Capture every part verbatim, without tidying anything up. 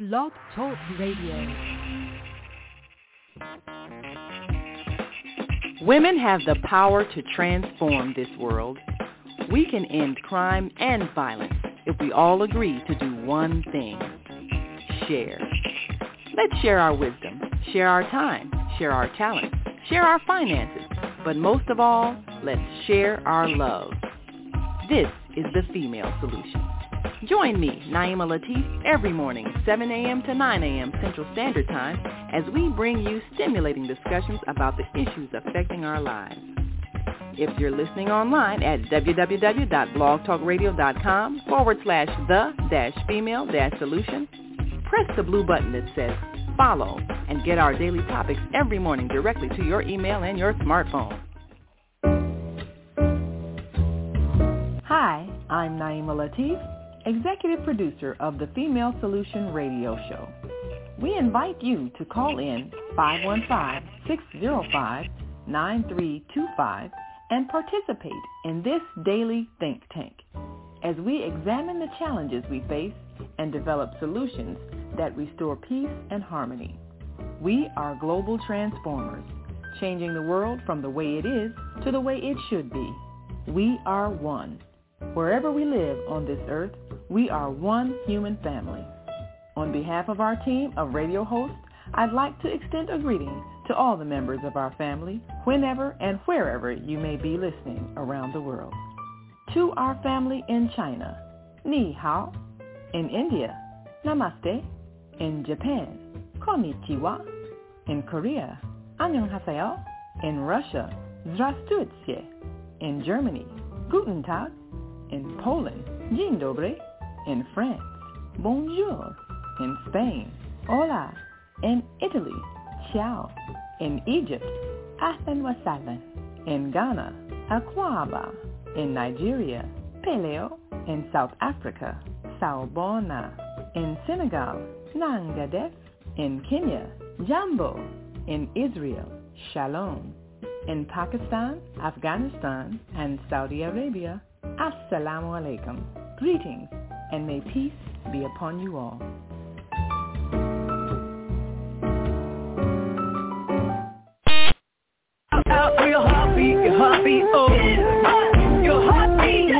Blog Talk Radio. Women have the power to transform this world. We can end crime and violence if we all agree to do one thing: share. Let's share our wisdom, share our time, share our talent, share our finances, but most of all, let's share our love. This is the Female Solution. Join me, Naima Latif, every morning, seven a.m. to nine a.m. Central Standard Time, as we bring you stimulating discussions about the issues affecting our lives. If you're listening online at www.blogtalkradio.com forward slash the dash female dash solution, press the blue button that says follow and get our daily topics every morning directly to your email and your smartphone. Hi, I'm Naima Latif, Executive Producer of the Female Solution Radio Show. We invite you to call in five one five, six zero five, nine three two five and participate in this daily think tank as we examine the challenges we face and develop solutions that restore peace and harmony. We are global transformers, changing the world from the way it is to the way it should be. We are one. Wherever we live on this earth, we are one human family. On behalf of our team of radio hosts, I'd like to extend a greeting to all the members of our family, whenever and wherever you may be listening around the world. To our family in China, Ni Hao. In India, Namaste. In Japan, Konnichiwa. In Korea, Annyeonghaseyo. In Russia, Здравствуйте. In Germany, Guten Tag. In Poland, Dzień dobry. In France, Bonjour. In Spain, Hola. In Italy, Ciao. In Egypt, Ahlan wa sahlan. In Ghana, Akwaba. In Nigeria, Peleo. In South Africa, Sawubona. In Senegal, Nangadef. In Kenya, Jambo. In Israel, Shalom. In Pakistan, Afghanistan, and Saudi Arabia, Assalamu alaikum. Greetings, and may peace be upon you all. Out, out for your heartbeat, your heartbeat, oh, your heartbeat.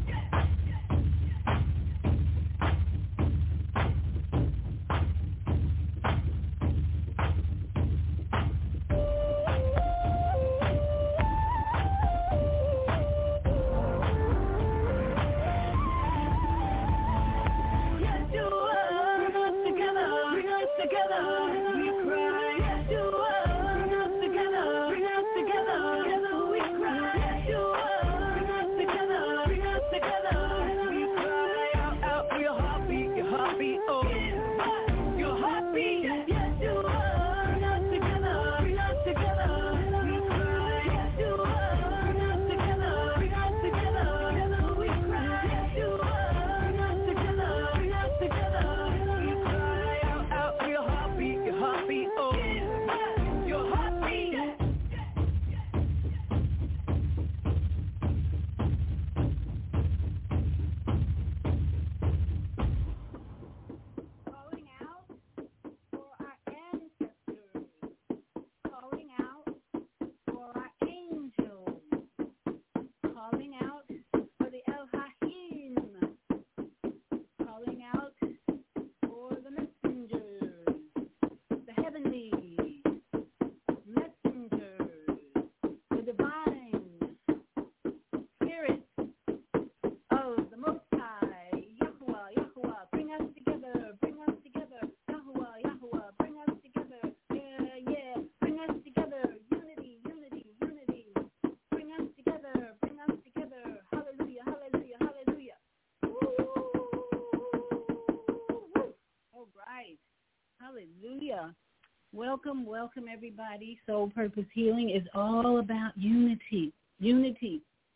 Welcome, welcome everybody. Soul Purpose Healing is all about unity. Unity.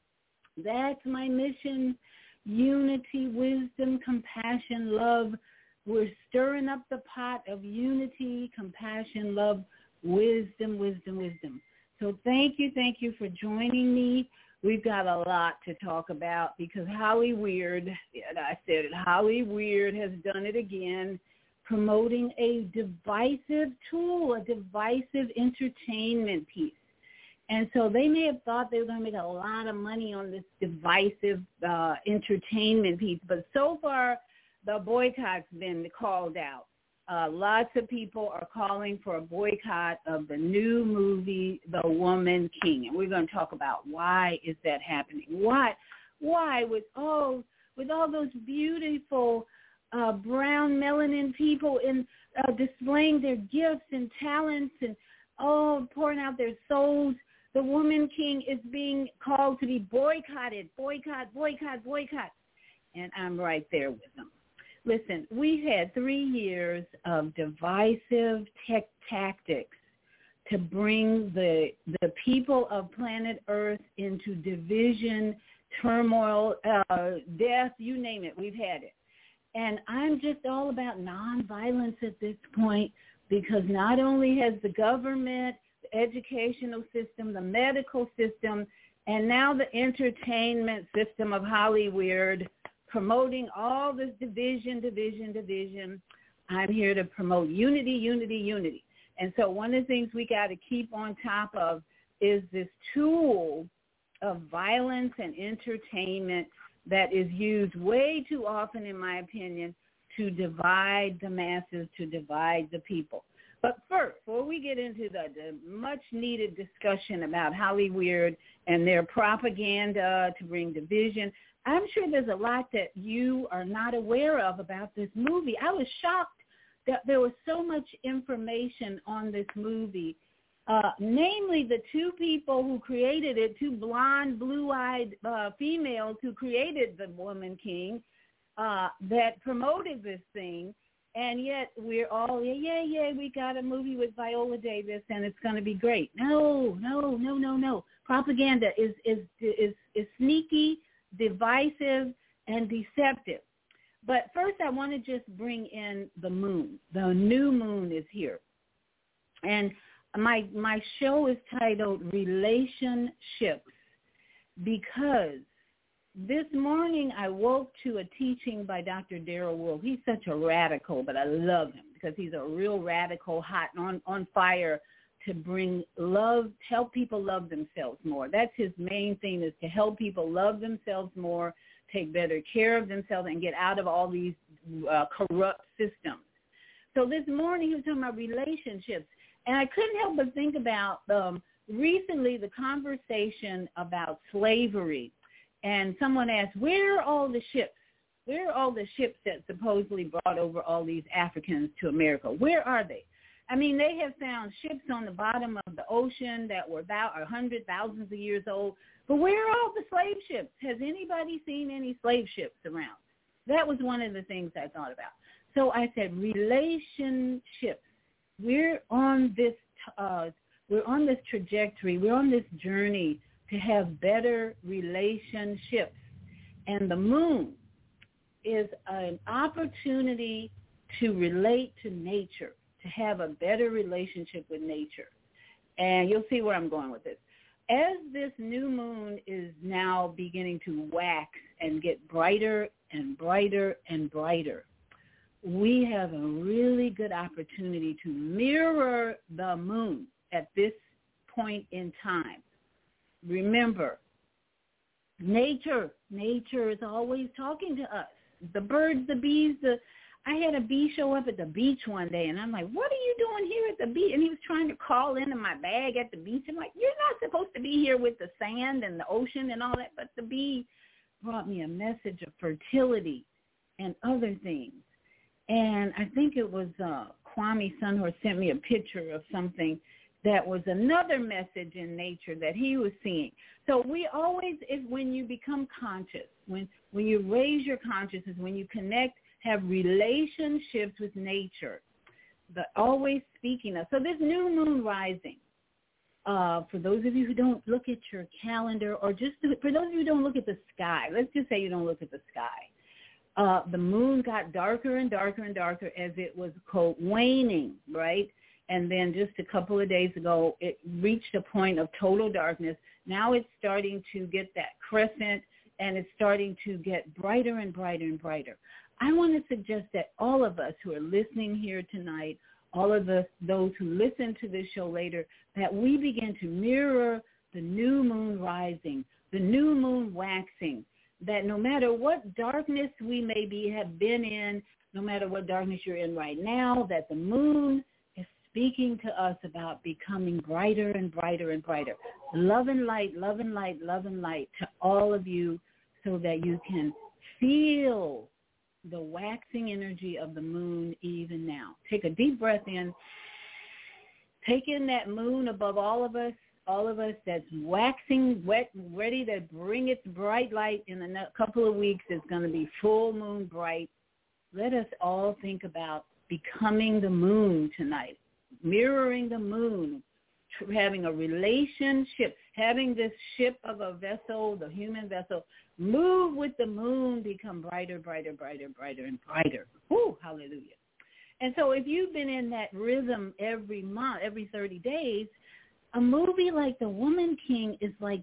That's my mission. Unity, wisdom, compassion, love. We're stirring up the pot of unity, compassion, love, wisdom, wisdom, wisdom. So thank you, thank you for joining me. We've got a lot to talk about because Holly Weird, I said it, Holly Weird has done it again. promoting a divisive tool, a divisive entertainment piece. And so they may have thought they were going to make a lot of money on this divisive uh, entertainment piece, but so far the boycott's been called out. Uh, lots of people are calling for a boycott of the new movie, The Woman King, and we're going to talk about why is that happening. Why, why with all with all those beautiful uh, brown melanin people in uh, displaying their gifts and talents and oh pouring out their souls, The Woman King is being called to be boycotted, boycott, boycott, boycott, and I'm right there with them. Listen, we've had three years of divisive tech tactics to bring the the people of planet Earth into division, turmoil, uh, death, you name it, we've had it. And I'm just all about nonviolence at this point because not only has the government, the educational system, the medical system, and now the entertainment system of Hollywood promoting all this division, division, division. I'm here to promote unity, unity, unity. And so one of the things we got to keep on top of is this tool of violence and entertainment that is used way too often, in my opinion, to divide the masses, to divide the people. But first, before we get into the, the much-needed discussion about Hollywood and their propaganda to bring division, I'm sure there's a lot that you are not aware of about this movie. I was shocked that there was so much information on this movie, uh, namely the two people who created it, two blonde, blue-eyed uh, females who created The Woman King uh, that promoted this thing. And yet we're all, yeah, yeah, yeah, we got a movie with Viola Davis and it's going to be great. No, no, no, no, no. Propaganda is is is, is sneaky, divisive, and deceptive. But first I want to just bring in the moon. The new moon is here. And my my show is titled Relationships because this morning I woke to a teaching by Doctor Darrell Wolfe. He's such a radical, but I love him because he's a real radical, hot, on, on fire to bring love, to help people love themselves more. That's his main thing, is to help people love themselves more, take better care of themselves, and get out of all these uh, corrupt systems. So this morning he was talking about relationships, and I couldn't help but think about um, recently the conversation about slavery. And someone asked, where are all the ships? Where are all the ships that supposedly brought over all these Africans to America? Where are they? I mean, they have found ships on the bottom of the ocean that were about a hundred thousands of years old. But where are all the slave ships? Has anybody seen any slave ships around? That was one of the things I thought about. So I said, relationships. We're on this, uh, we're on this trajectory. We're on this journey to have better relationships. And the moon is an opportunity to relate to nature, to have a better relationship with nature. And you'll see where I'm going with this. As this new moon is now beginning to wax and get brighter and brighter and brighter, we have a really good opportunity to mirror the moon at this point in time. Remember, nature, nature is always talking to us. The birds, the bees, the, I had a bee show up at the beach one day, and I'm like, what are you doing here at the beach? And he was trying to crawl into my bag at the beach. I'm like, you're not supposed to be here with the sand and the ocean and all that. But the bee brought me a message of fertility and other things. And I think it was uh, Kwame Sunhorse sent me a picture of something that was another message in nature that he was seeing. So we always, if when you become conscious, when when you raise your consciousness, when you connect, have relationships with nature, but always speaking of. So this new moon rising, uh, for those of you who don't look at your calendar, or just to, for those of you who don't look at the sky, let's just say you don't look at the sky. Uh, the moon got darker and darker and darker as it was quote, waning, right? And then just a couple of days ago, it reached a point of total darkness. Now it's starting to get that crescent, and it's starting to get brighter and brighter and brighter. I want to suggest that all of us who are listening here tonight, all of us, those who listen to this show later, that we begin to mirror the new moon rising, the new moon waxing, that no matter what darkness we may be have been in, no matter what darkness you're in right now, that the moon is speaking to us about becoming brighter and brighter and brighter. Love and light, love and light, love and light to all of you so that you can feel the waxing energy of the moon even now. Take a deep breath in. Take in that moon above all of us, all of us that's waxing, wet, ready to bring its bright light in a couple of weeks. It's going to be full moon bright. Let us all think about becoming the moon tonight, mirroring the moon, having a relationship, having this ship of a vessel, the human vessel, move with the moon, become brighter, brighter, brighter, brighter, and brighter. Woo, hallelujah. And so if you've been in that rhythm every month, every thirty days, a movie like The Woman King is like,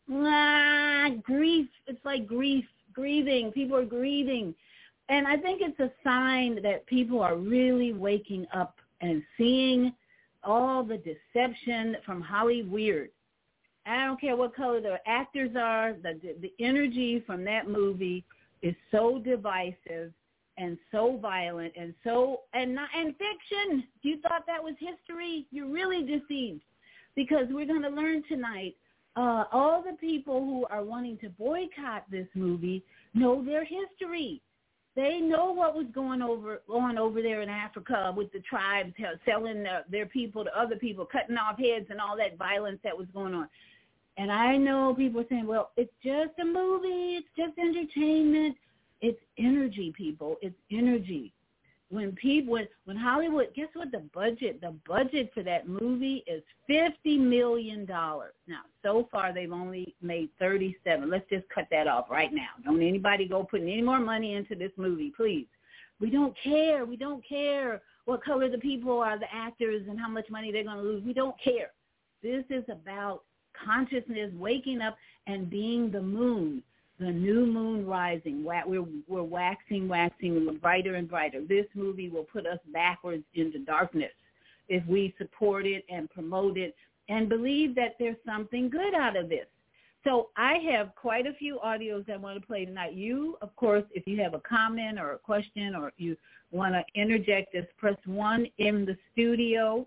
ah, grief. It's like grief, grieving. People are grieving. And I think it's a sign that people are really waking up and seeing all the deception from Hollywood. I don't care what color the actors are, the, the the energy from that movie is so divisive and so violent and so and not and fiction. You thought that was history? You're really deceived, because we're going to learn tonight. Uh, all the people who are wanting to boycott this movie know their history. They know what was going over on over there in Africa with the tribes selling their, their people to other people, cutting off heads and all that violence that was going on. And I know people are saying, well, it's just a movie. It's just entertainment. It's energy, people. It's energy. When people, when, when Hollywood, guess what the budget, the budget for that movie is fifty million dollars. Now, so far they've only made thirty-seven. Let's just cut that off right now. Don't anybody go putting any more money into this movie, please. We don't care. We don't care what color the people are, the actors, and how much money they're going to lose. We don't care. This is about consciousness waking up and being the moon. The new moon rising. We're, we're waxing, waxing, brighter and brighter. This movie will put us backwards into darkness if we support it and promote it and believe that there's something good out of this. So I have quite a few audios I want to play tonight. You, of course, if you have a comment or a question or you want to interject, just press one in the studio.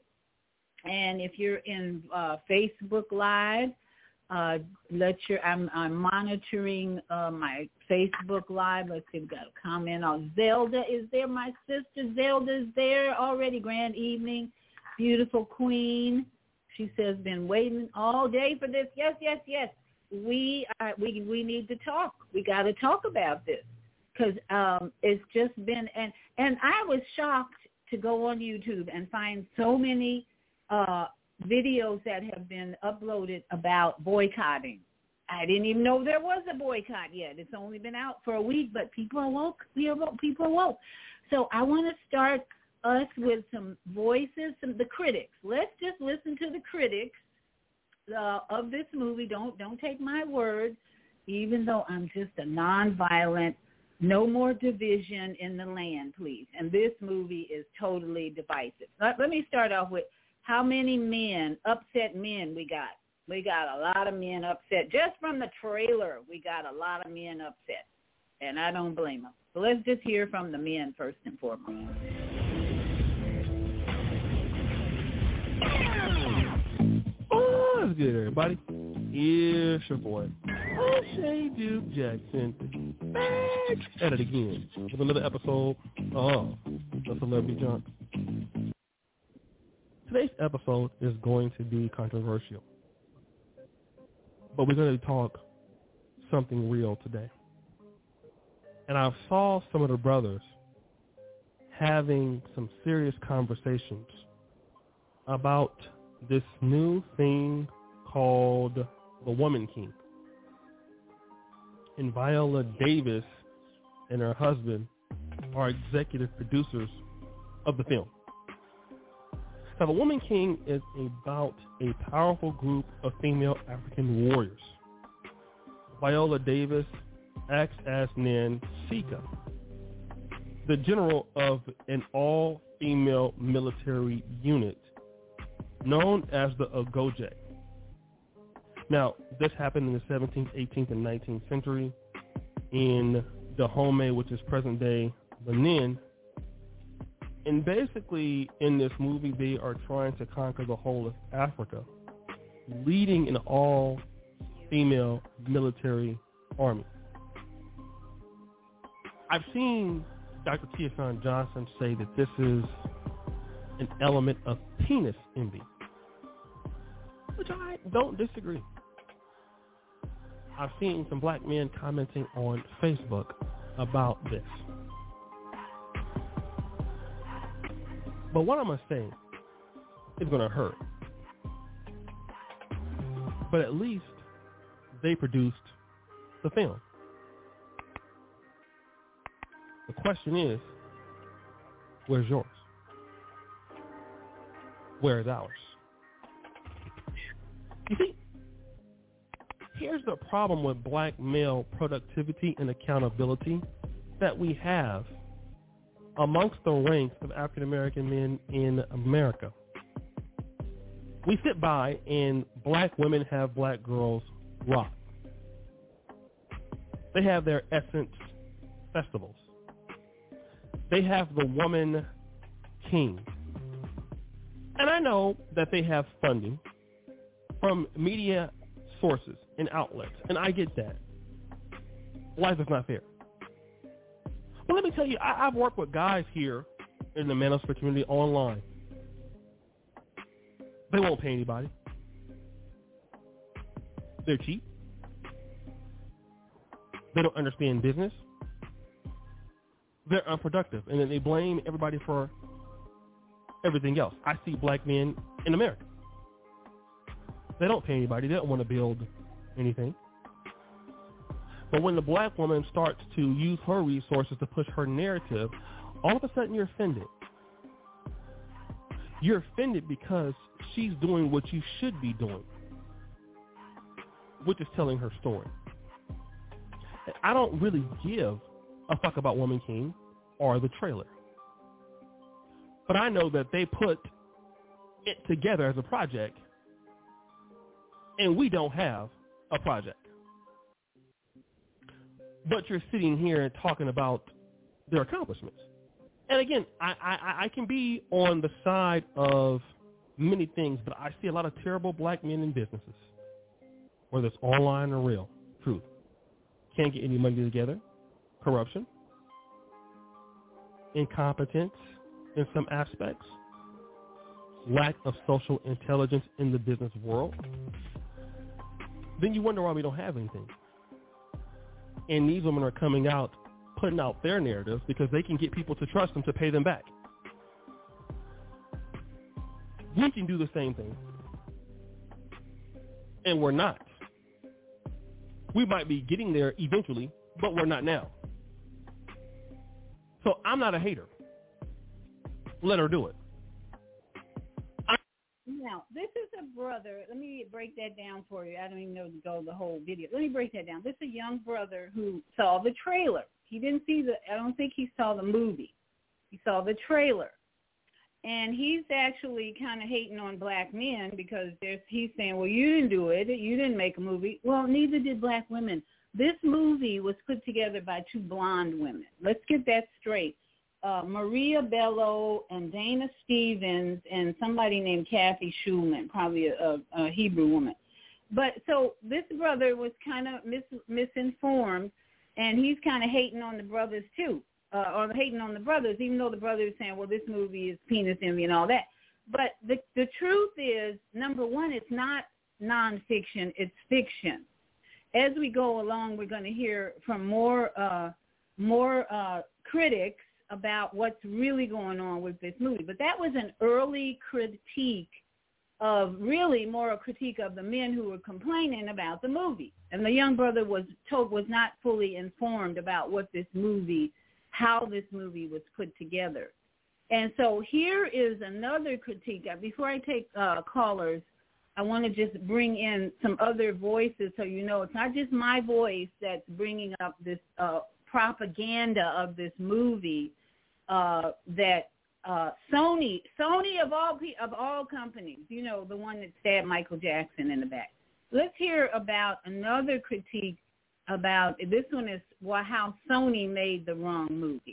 And if you're in uh, Facebook Live, Uh, let your, I'm, I'm monitoring uh, my Facebook Live. Let's see, we've got a comment on Zelda. Is there? My sister Zelda is there already. Grand evening. Beautiful queen. She says, been waiting all day for this. Yes, yes, yes. We uh, we we need to talk. We got to talk about this because um, it's just been, and, and I was shocked to go on YouTube and find so many uh videos that have been uploaded about boycotting. I didn't even know there was a boycott yet. It's only been out for a week, but people are woke. People are woke. So I want to start us with some voices, some the critics. Let's just listen to the critics uh, of this movie. Don't don't take my word, even though I'm just a nonviolent, no more division in the land, please. And this movie is totally divisive. Let, let me start off with how many men, upset men we got. We got a lot of men upset. Just from the trailer, we got a lot of men upset. And I don't blame them. So let's just hear from the men first and foremost. Oh, that's good, everybody. Here's your boy, O'Shea Duke Jackson, back at it again with another episode of The Celebrity Junk. Today's episode is going to be controversial, but we're going to talk something real today. And I saw some of the brothers having some serious conversations about this new thing called The Woman King. And Viola Davis and her husband are executive producers of the film. Now, The Woman King is about a powerful group of female African warriors. Viola Davis acts as Nansika, the general of an all-female military unit known as the Ogoje. Now, this happened in the seventeenth, eighteenth, and nineteenth century in Dahomey, which is present-day Benin. And basically, in this movie, they are trying to conquer the whole of Africa, leading an all-female military army. I've seen Doctor Tiason Johnson say that this is an element of penis envy, which I don't disagree. I've seen some black men commenting on Facebook about this. But what I'm going to say is going to hurt. But at least they produced the film. The question is, where's yours? Where's ours? You see, here's the problem with black male productivity and accountability that we have amongst the ranks of African American men in America. We sit by and black women have black girls rock. They have their Essence festivals. They have the Woman King. And I know that they have funding from media sources and outlets, and I get that. Life is not fair. But let me tell you, I, I've worked with guys here in the manosphere community online. They won't pay anybody. They're cheap. They don't understand business. They're unproductive, and then they blame everybody for everything else. I see black men in America. They don't pay anybody. They don't want to build anything. But when the black woman starts to use her resources to push her narrative, all of a sudden you're offended. You're offended because she's doing what you should be doing, which is telling her story. I don't really give a fuck about Woman King or the trailer. But I know that they put it together as a project, and we don't have a project. But you're sitting here and talking about their accomplishments. And again, I, I, I can be on the side of many things, but I see a lot of terrible black men in businesses, whether it's online or real. Truth. Can't get any money together. Corruption. Incompetence in some aspects. Lack of social intelligence in the business world. Then you wonder why we don't have anything. And these women are coming out, putting out their narratives because they can get people to trust them to pay them back. We can do the same thing. And we're not. We might be getting there eventually, but we're not now. So I'm not a hater. Let her do it. Now, this is a brother. Let me break that down for you. I don't even know to go the whole video. Let me break that down. This is a young brother who saw the trailer. He didn't see the, I don't think he saw the movie. He saw the trailer. And he's actually kind of hating on black men because there's, he's saying, well, you didn't do it. You didn't make a movie. Well, neither did black women. This movie was put together by two blonde women. Let's get that straight. Uh, Maria Bello and Dana Stevens and somebody named Kathy Schulman, probably a, a, a Hebrew woman. But so this brother was kind of mis, misinformed, and he's kind of hating on the brothers too, uh, or hating on the brothers, even though the brother is saying, well, this movie is penis envy and all that. But the, the truth is, number one, it's not nonfiction, it's fiction. As we go along, we're going to hear from more uh, more uh, critics about what's really going on with this movie. But that was an early critique of really more a critique of the men who were complaining about the movie. And the young brother was told, was not fully informed about what this movie, how this movie was put together. And so here is another critique. Before I take uh, callers, I want to just bring in some other voices so you know it's not just my voice that's bringing up this uh, propaganda of this movie. uh, that uh, Sony, Sony of all pe- of all companies, you know, the one that stabbed Michael Jackson in the back. Let's hear about another critique about, this one is well, how Sony made the wrong movie.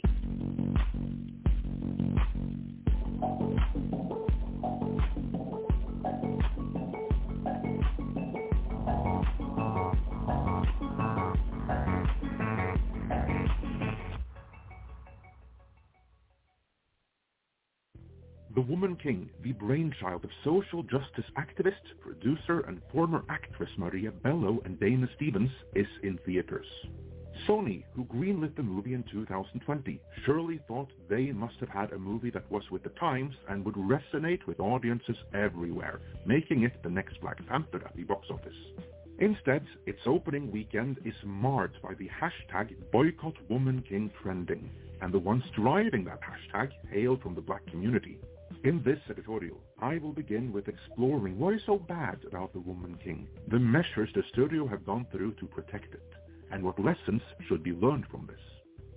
The Woman King, the brainchild of social justice activist, producer, and former actress Maria Bello and Dana Stevens, is in theaters. Sony, who greenlit the movie in two thousand twenty, surely thought they must have had a movie that was with the times and would resonate with audiences everywhere, making it the next Black Panther at the box office. Instead, its opening weekend is marred by the hashtag Boycott Woman King trending, and the ones driving that hashtag hail from the Black community. In this editorial, I will begin with exploring what is so bad about the Woman King, the measures the studio have gone through to protect it, and what lessons should be learned from this.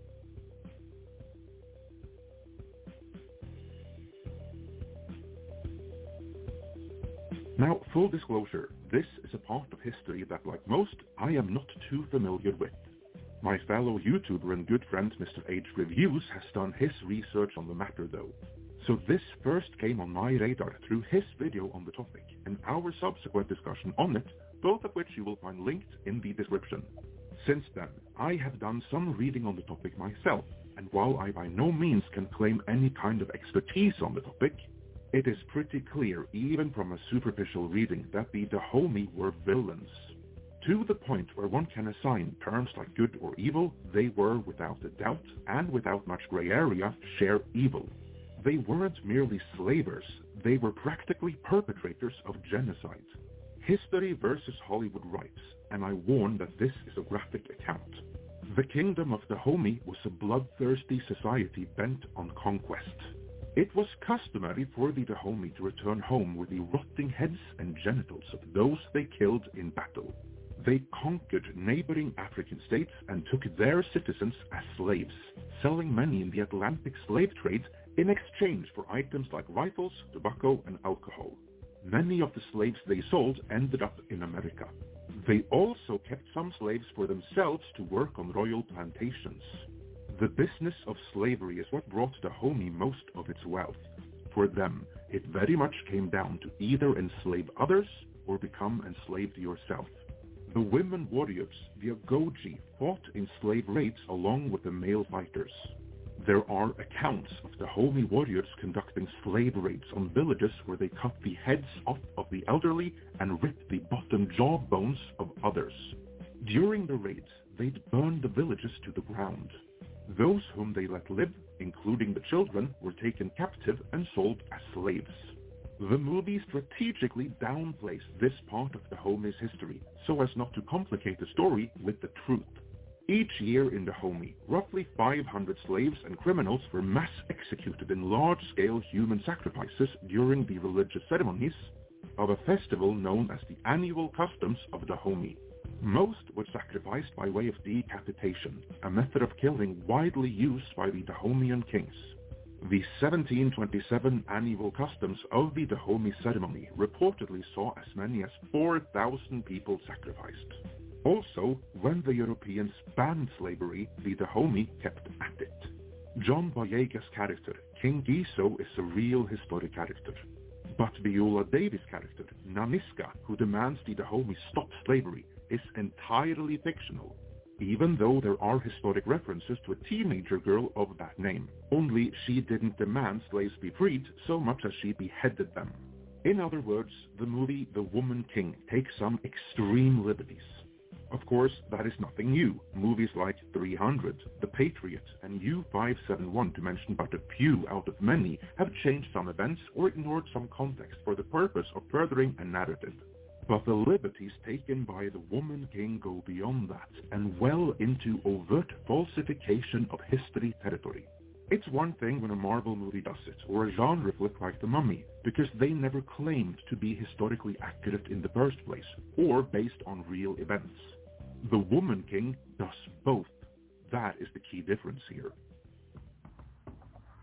Now, full disclosure, this is a part of history that, like most, I am not too familiar with. My fellow YouTuber and good friend Mister H Reviews has done his research on the matter though. So this first came on my radar through his video on the topic, and our subsequent discussion on it, both of which you will find linked in the description. Since then, I have done some reading on the topic myself, and while I by no means can claim any kind of expertise on the topic, it is pretty clear, even from a superficial reading, that the Dahomey were villains. To the point where one can assign terms like good or evil, they were, without a doubt, and without much gray area, sheer evil. They weren't merely slavers, they were practically perpetrators of genocide. History versus Hollywood writes, and I warn that this is a graphic account. The Kingdom of Dahomey was a bloodthirsty society bent on conquest. It was customary for the Dahomey to return home with the rotting heads and genitals of those they killed in battle. They conquered neighboring African states and took their citizens as slaves, selling many in the Atlantic slave trade in exchange for items like rifles, tobacco, and alcohol. Many of the slaves they sold ended up in America. They also kept some slaves for themselves to work on royal plantations. The business of slavery is what brought Dahomey most of its wealth. For them, it very much came down to either enslave others or become enslaved yourself. The women warriors, the Agoji, fought in slave raids along with the male fighters. There are accounts of Dahomey warriors conducting slave raids on villages where they cut the heads off of the elderly and ripped the bottom jaw bones of others. During the raids, they'd burn the villages to the ground. Those whom they let live, including the children, were taken captive and sold as slaves. The movie strategically downplays this part of Dahomey's history so as not to complicate the story with the truth. Each year in Dahomey, roughly five hundred slaves and criminals were mass executed in large-scale human sacrifices during the religious ceremonies of a festival known as the Annual Customs of Dahomey. Most were sacrificed by way of decapitation, a method of killing widely used by the Dahomeyan kings. The seventeen twenty-seven Annual Customs of the Dahomey ceremony reportedly saw as many as four thousand people sacrificed. Also, when the Europeans banned slavery, the Dahomey kept at it. John Boyega's character, King Giso, is a real historic character. But Viola Davis' character, Naniska, who demands the Dahomey stop slavery, is entirely fictional, even though there are historic references to a teenager girl of that name. Only she didn't demand slaves be freed so much as she beheaded them. In other words, the movie The Woman King takes some extreme liberties. Of course, that is nothing new. Movies like three hundred, The Patriot, and U five seventy-one, to mention but a few out of many, have changed some events or ignored some context for the purpose of furthering a narrative. But the liberties taken by The Woman King go beyond that and well into overt falsification of history territory. It's one thing when a Marvel movie does it, or a genre flick like The Mummy, because they never claimed to be historically accurate in the first place, or based on real events. The Woman King does both. That is the key difference here.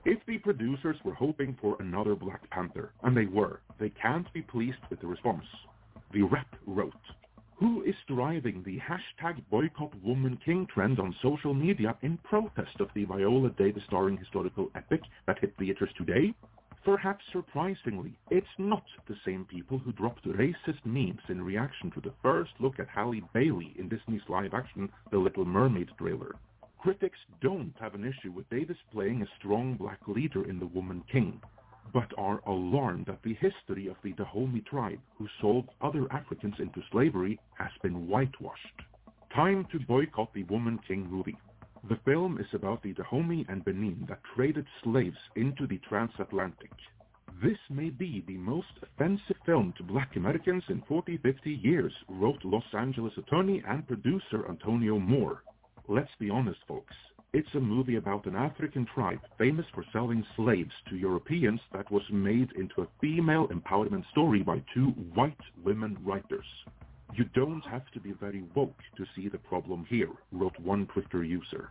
If the producers were hoping for another Black Panther, and they were, they can't be pleased with the response. The Rep wrote, "Who is driving the hashtag boycott woman king trend on social media in protest of the Viola Davis starring historical epic that hit theaters today? Perhaps surprisingly, it's not the same people who dropped racist memes in reaction to the first look at Halle Bailey in Disney's live-action The Little Mermaid trailer. Critics don't have an issue with Davis playing a strong black leader in The Woman King, but are alarmed that the history of the Dahomey tribe who sold other Africans into slavery has been whitewashed. Time to boycott the Woman King movie. The film is about the Dahomey and Benin that traded slaves into the transatlantic. This may be the most offensive film to Black Americans in forty to fifty years, wrote Los Angeles attorney and producer Antonio Moore. Let's be honest, folks. It's a movie about an African tribe famous for selling slaves to Europeans that was made into a female empowerment story by two white women writers. You don't have to be very woke to see the problem here, wrote one Twitter user.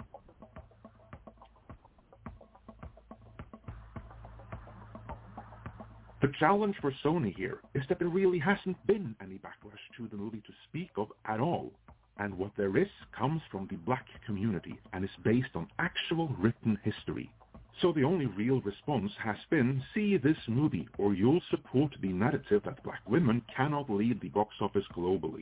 The challenge for Sony here is that there really hasn't been any backlash to the movie to speak of at all. And what there is comes from the black community and is based on actual written history. So the only real response has been, see this movie or you'll support the narrative that black women cannot lead the box office globally.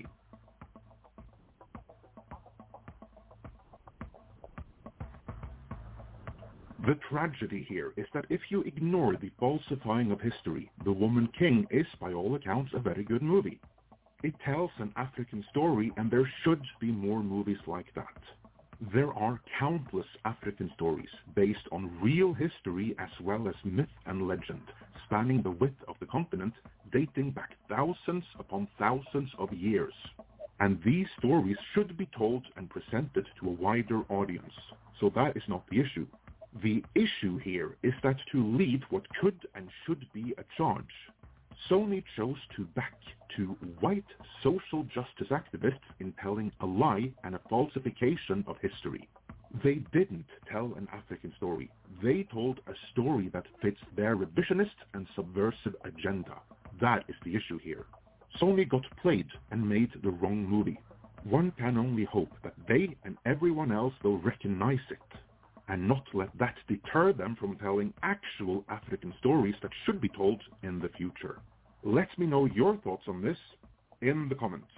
The tragedy here is that if you ignore the falsifying of history, The Woman King is by all accounts a very good movie. It tells an African story, and there should be more movies like that. There are countless African stories based on real history as well as myth and legend, spanning the width of the continent, dating back thousands upon thousands of years. And these stories should be told and presented to a wider audience. So that is not the issue. The issue here is that to lead what could and should be a charge, Sony chose to back two white social justice activists in telling a lie and a falsification of history. They didn't tell an African story. They told a story that fits their revisionist and subversive agenda. That is the issue here. Sony got played and made the wrong movie. One can only hope that they and everyone else will recognize it and not let that deter them from telling actual African stories that should be told in the future. Let me know your thoughts on this in the comments.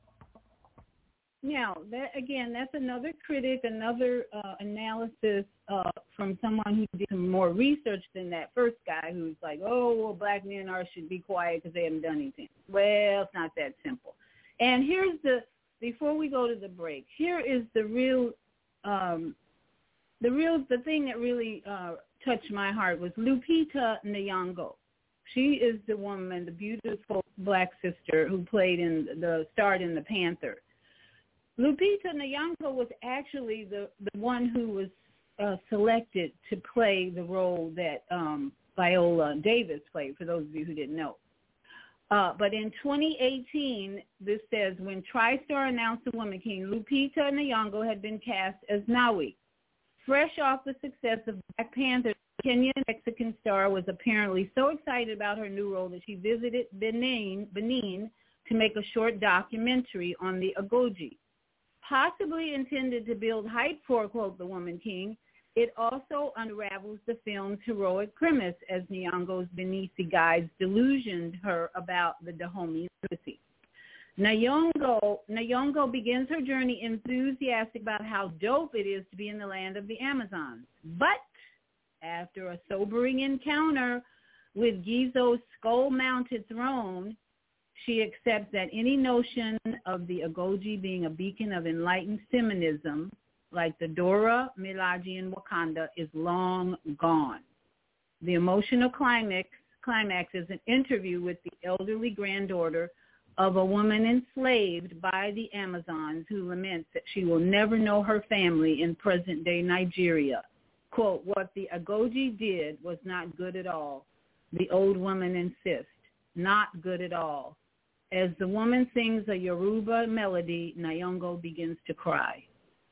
Now, that again, that's another critic, another uh, analysis uh, from someone who did some more research than that first guy who's like, oh, well, black men are should be quiet because they haven't done anything. Well, it's not that simple. And here's the, before we go to the break, here is the real, um, the real, the thing that really uh, touched my heart was Lupita Nyong'o. She is the woman, the beautiful black sister who played in the, starred in The Panther. Lupita Nyong'o was actually the, the one who was uh, selected to play the role that um, Viola Davis played, for those of you who didn't know. Uh, but in twenty eighteen, this says, when TriStar announced The Woman King, Lupita Nyong'o had been cast as Nawi. Fresh off the success of Black Panther, the Kenyan-Mexican star was apparently so excited about her new role that she visited Benin, Benin to make a short documentary on the Agoji. Possibly intended to build hype for, quote, The Woman King, it also unravels the film's heroic premise as Nyong'o's Benisi guides delusioned her about the Dahomey legacy. Nyong'o, Nyong'o begins her journey enthusiastic about how dope it is to be in the land of the Amazons. But after a sobering encounter with Gizo's skull-mounted throne, she accepts that any notion of the Agoji being a beacon of enlightened feminism, like the Dora Milaje in Wakanda, is long gone. The emotional climax, climax is an interview with the elderly granddaughter of a woman enslaved by the Amazons who laments that she will never know her family in present-day Nigeria. Quote, what the Agoji did was not good at all. The old woman insists, not good at all. As the woman sings a Yoruba melody, Nyong'o begins to cry.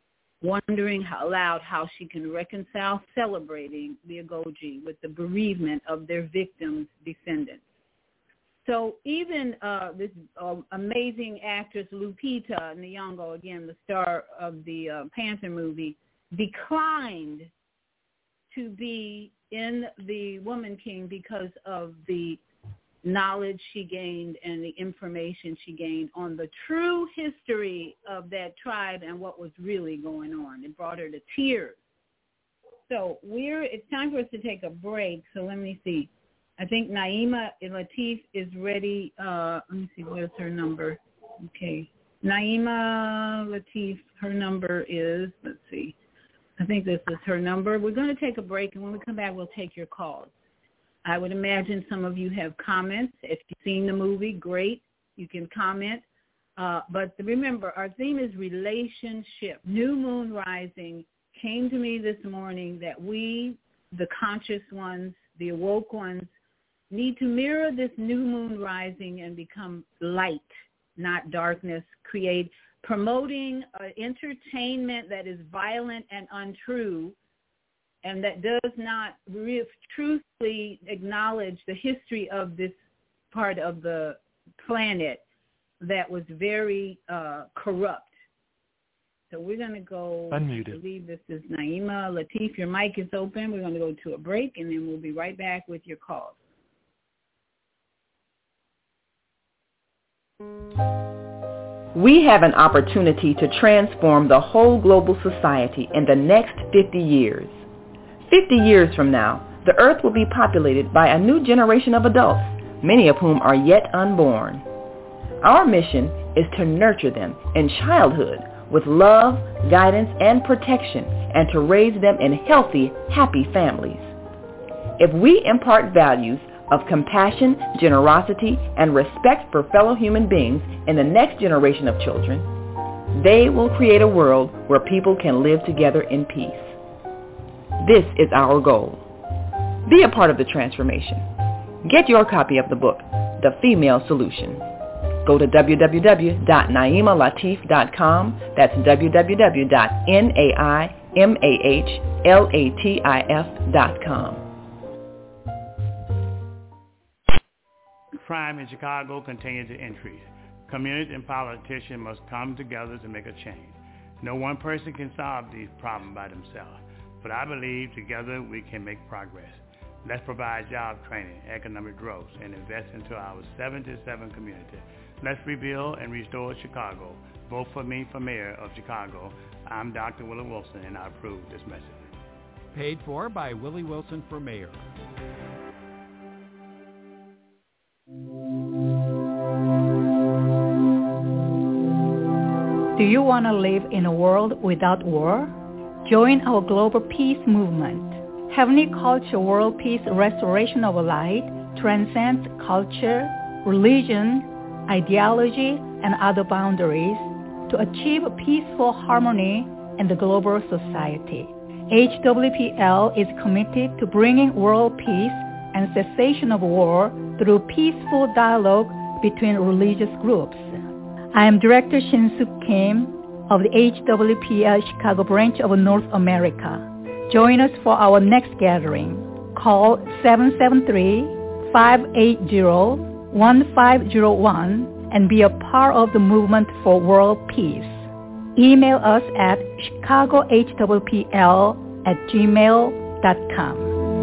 wondering how aloud how she can reconcile celebrating the Ogoji with the bereavement of their victims' descendants. So even uh, this uh, amazing actress Lupita Nyong'o, again the star of the uh, Panther movie, declined to be in the Woman King because of the knowledge she gained and the information she gained on the true history of that tribe and what was really going on. It brought her to tears. So we're it's time for us to take a break. So let me see. I think Naima Latif is ready. Uh, let me see, where's her number? Okay. Naima Latif, her number is, let's see, I think this is her number. We're going to take a break, and when we come back, we'll take your calls. I would imagine some of you have comments. If you've seen the movie, great. You can comment. Uh, but remember, our theme is relationship. New moon rising came to me this morning that we, the conscious ones, the awoke ones, need to mirror this new moon rising and become light, not darkness, create promoting uh, entertainment that is violent and untrue and that does not re- truthfully acknowledge the history of this part of the planet that was very uh, corrupt. So we're going to go, Unmuted. I believe this is Naima Latif. Your mic is open. We're going to go to a break, and then we'll be right back with your calls. We have an opportunity to transform the whole global society in the next fifty years. fifty years from now, the earth will be populated by a new generation of adults, many of whom are yet unborn. Our mission is to nurture them in childhood with love, guidance, and protection, and to raise them in healthy, happy families. If we impart values of compassion, generosity, and respect for fellow human beings in the next generation of children, they will create a world where people can live together in peace. This is our goal. Be a part of the transformation. Get your copy of the book, The Female Solution. Go to w w w dot naima latif dot com. That's w w w dot naima latif dot com. Crime in Chicago continues to increase. Communities and politicians must come together to make a change. No one person can solve these problems by themselves, but I believe together we can make progress. Let's provide job training, economic growth, and invest into our seventy-seven communities. Let's rebuild and restore Chicago. Vote for me for mayor of Chicago. I'm Doctor Willie Wilson, and I approve this message. Paid for by Willie Wilson for mayor. Do you want to live in a world without war? Join our global peace movement. Heavenly Culture World Peace Restoration of Light transcends culture, religion, ideology, and other boundaries to achieve peaceful harmony in the global society. H W P L is committed to bringing world peace and cessation of war through peaceful dialogue between religious groups. I am Director Shin-Suk Kim of the H W P L Chicago branch of North America. Join us for our next gathering. Call seven seven three, five eight zero, one five zero one and be a part of the movement for world peace. Email us at chicago h w p l at gmail dot com.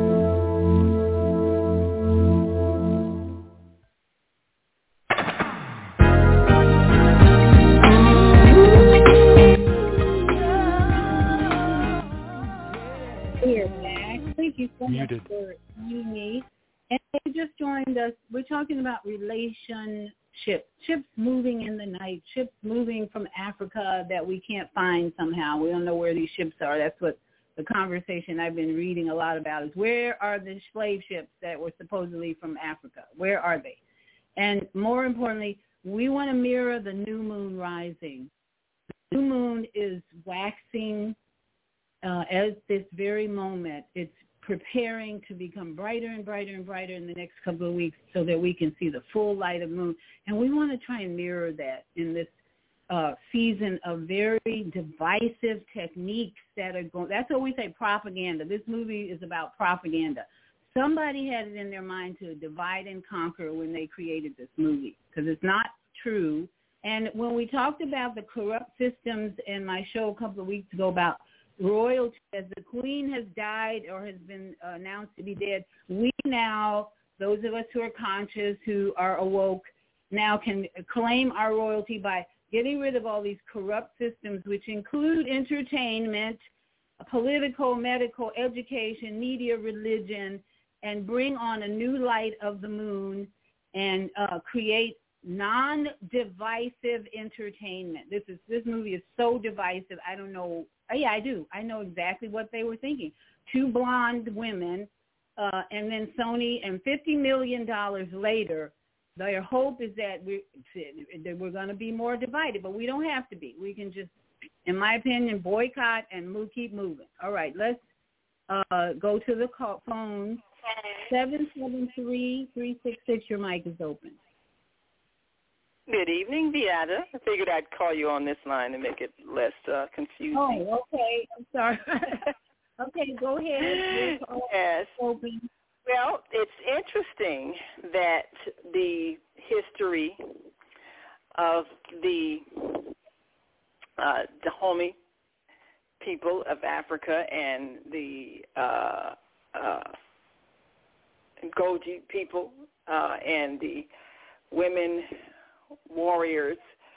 Thank you so Muted. much for Eunice. And they just joined us. We're talking about relationships, ships moving in the night, ships moving from Africa that we can't find somehow. We don't know where these ships are. That's what the conversation I've been reading a lot about is where are the slave ships that were supposedly from Africa? Where are they? And more importantly, we want to mirror the new moon rising. The new moon is waxing uh, at this very moment. It's preparing to become brighter and brighter and brighter in the next couple of weeks so that we can see the full light of moon. And we want to try and mirror that in this uh, season of very divisive techniques that are going. That's what we say, propaganda. This movie is about propaganda. Somebody had it in their mind to divide and conquer when they created this movie, because it's not true. And when we talked about the corrupt systems in my show a couple of weeks ago about royalty, as the queen has died or has been uh, announced to be dead, we now, those of us who are conscious, who are awoke, now can claim our royalty by getting rid of all these corrupt systems, which include entertainment, political, medical, education, media, religion, and bring on a new light of the moon and uh, create non-divisive entertainment. This is this movie is so divisive. I don't know. Oh, yeah, I do. I know exactly what they were thinking. Two blonde women, uh, and then Sony, and fifty million dollars later, their hope is that we're, that we're going to be more divided, but we don't have to be. We can just, in my opinion, boycott and move, keep moving. All right, let's uh, go to the call, phone. seven seven three, three six six, your mic is open. Good evening, Beata. I figured I'd call you on this line to make it less uh, confusing. Oh, okay. I'm sorry. Okay, go ahead. Yes. Open. Well, it's interesting that the history of the uh, Dahomey people of Africa and the uh, uh, Goji people uh, and the women warriors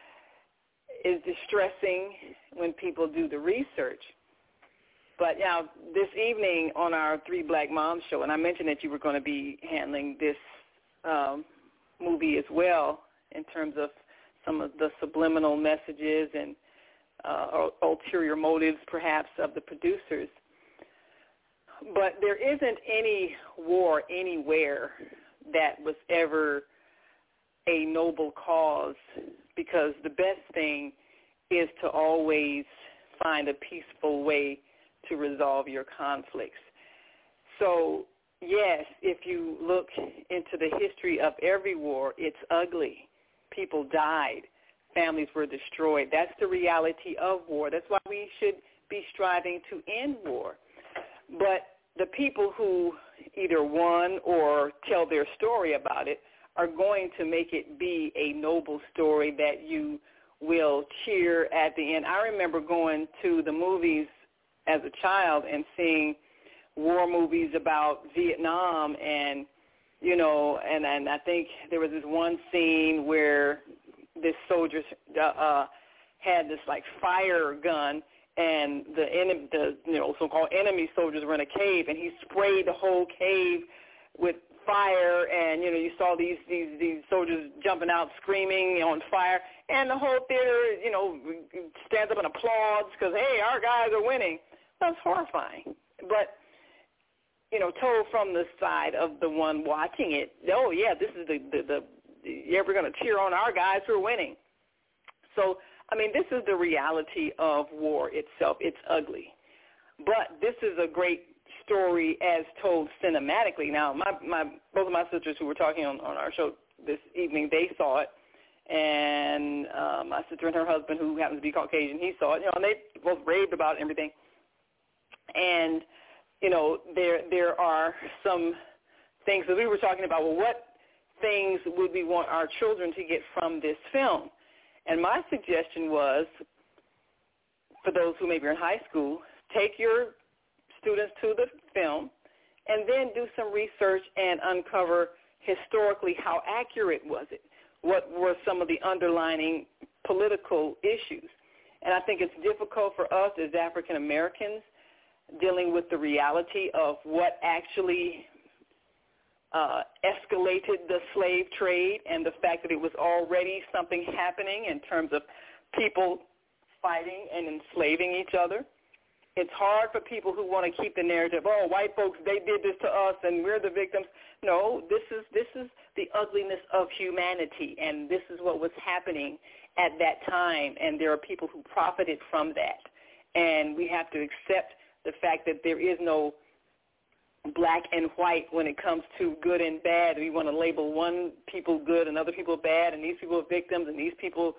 is distressing when people do the research. But now this evening on our Three Black Moms show, and I mentioned that you were going to be handling this um, movie as well in terms of some of the subliminal messages and uh, ulterior motives perhaps of the producers. But there isn't any war anywhere that was ever a noble cause, because the best thing is to always find a peaceful way to resolve your conflicts. So, yes, if you look into the history of every war, it's ugly. People died. Families were destroyed. That's the reality of war. That's why we should be striving to end war. But the people who either won or tell their story about it are going to make it be a noble story that you will cheer at the end. I remember going to the movies as a child and seeing war movies about Vietnam, and, you know, and, and I think there was this one scene where this soldier uh, uh, had this, like, fire gun, and the, enemy, the you know, so-called enemy soldiers were in a cave, and he sprayed the whole cave with fire, and, you know, you saw these, these, these soldiers jumping out screaming on fire, and the whole theater, you know, stands up and applauds because, hey, our guys are winning. That's horrifying. But, you know, told from the side of the one watching it, oh, yeah, this is the, the, the yeah, we're going to cheer on our guys who are winning. So, I mean, this is the reality of war itself. It's ugly. But this is a great story as told cinematically. Now, my, my both of my sisters who were talking on, on our show this evening, they saw it. And uh, my sister and her husband, who happens to be Caucasian, he saw it. You know, and they both raved about it and everything. And, you know, there there are some things that we were talking about. Well, what things would we want our children to get from this film? And my suggestion was, for those who maybe are in high school, take your students to the film and then do some research and uncover historically how accurate was it. What were some of the underlying political issues? And I think it's difficult for us as African Americans dealing with the reality of what actually uh, escalated the slave trade and the fact that it was already something happening in terms of people fighting and enslaving each other. It's hard for people who want to keep the narrative, oh, white folks, they did this to us and we're the victims. No, this is this is the ugliness of humanity, and this is what was happening at that time, and there are people who profited from that. And we have to accept the fact that there is no black and white when it comes to good and bad. We want to label one people good and other people bad, and these people are victims, and these people,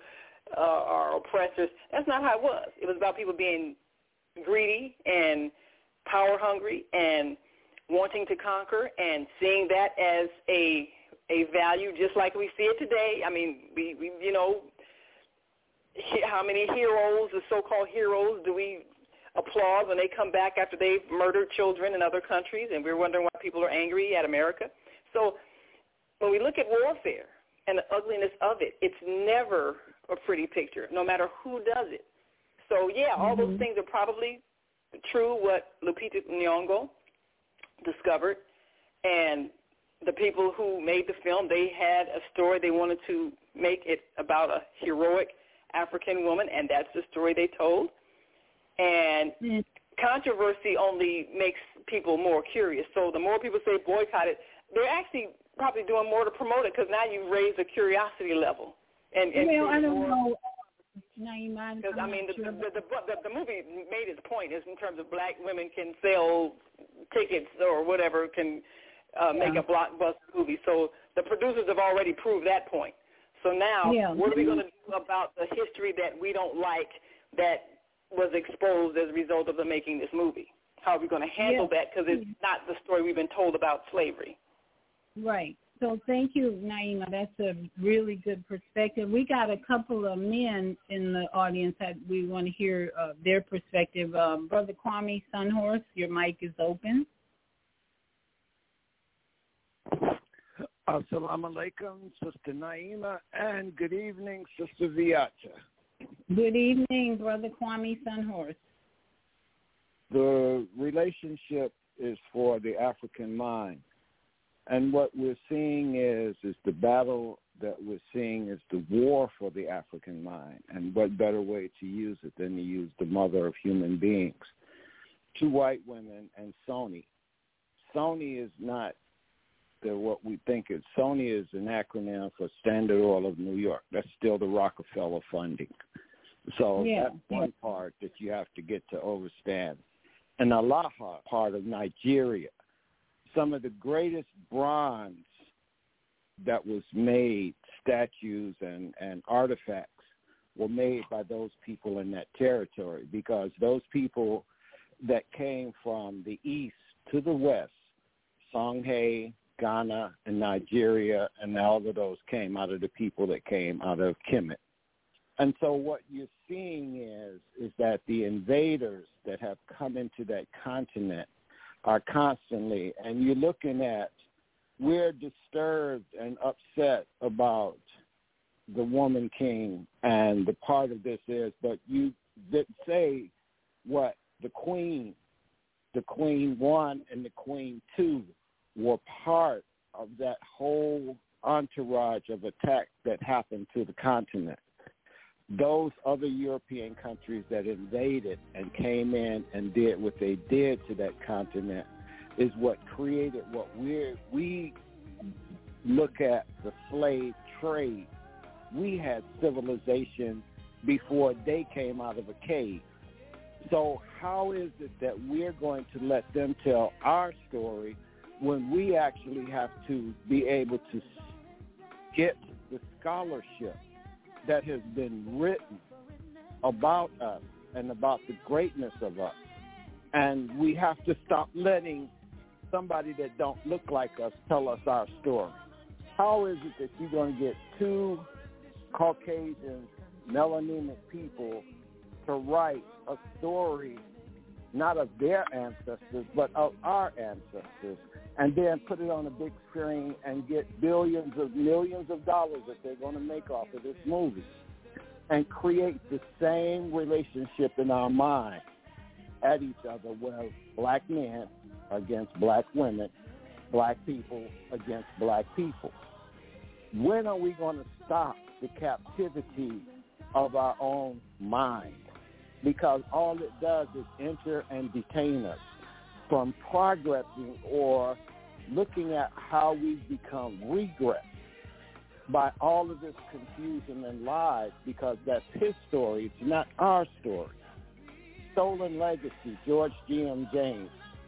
uh, our oppressors. That's not how it was. It was about people being greedy and power hungry and wanting to conquer and seeing that as a a value, just like we see it today. I mean, we, we you know, how many heroes, the so-called heroes, do we applaud when they come back after they've murdered children in other countries, and we're wondering why people are angry at America? So when we look at warfare and the ugliness of it, it's never a pretty picture, no matter who does it. So, yeah, all mm-hmm. those things are probably true, what Lupita Nyong'o discovered, and the people who made the film, they had a story. They wanted to make it about a heroic African woman, and that's the story they told. And mm-hmm. controversy only makes people more curious. So the more people say boycott it, they're actually probably doing more to promote it, because now you've raised the curiosity level. And, and well, I don't more, know. Because I mean, the, sure. the, the, the, the movie made its point is in terms of black women can sell tickets or whatever, can uh, yeah. make a blockbuster movie. So the producers have already proved that point. So now, yeah. what are we going to do about the history that we don't like that was exposed as a result of the making this movie? How are we going to handle yeah. that? Because it's not the story we've been told about slavery. Right. So thank you, Naima. That's a really good perspective. We got a couple of men in the audience that we want to hear uh, their perspective. Uh, Brother Kwame Sunhorse, your mic is open. Assalamu alaikum, Sister Naima, and good evening, Sister Viata. Good evening, Brother Kwame Sunhorse. The relationship is for the African mind. And what we're seeing is is the battle that we're seeing is the war for the African mind. And what better way to use it than to use the mother of human beings? Two white women and Sony. Sony is not the, what we think it. Sony is an acronym for Standard Oil of New York. That's still the Rockefeller funding. So yeah. that's one part that you have to get to understand. And Alaha, part of Nigeria. Some of the greatest bronze that was made, statues and, and artifacts, were made by those people in that territory, because those people that came from the east to the west, Songhay, Ghana, and Nigeria, and all of those came out of the people that came out of Kemet. And so what you're seeing is, is that the invaders that have come into that continent are constantly, and you're looking at, we're disturbed and upset about the woman king, and the part of this is, but you didn't say what the queen, the queen one and the queen two were part of that whole entourage of attack that happened to the continent. Those other European countries that invaded and came in and did what they did to that continent is what created what we we look at the slave trade. We had civilization before they came out of a cave. So how is it that we're going to let them tell our story when we actually have to be able to get the scholarship that has been written about us and about the greatness of us? And we have to stop letting somebody that don't look like us tell us our story. How is it that you're going to get two Caucasian, melanemic people to write a story, not of their ancestors, but of our ancestors, and then put it on a big screen and get billions of millions of dollars that they're going to make off of this movie, and create the same relationship in our mind at each other, where black men against black women, black people against black people? When are we going to stop the captivity of our own mind? Because all it does is enter and detain us from progressing or looking at how we've become regressed by all of this confusion and lies, because that's his story. It's not our story. Stolen Legacy, George G M. James,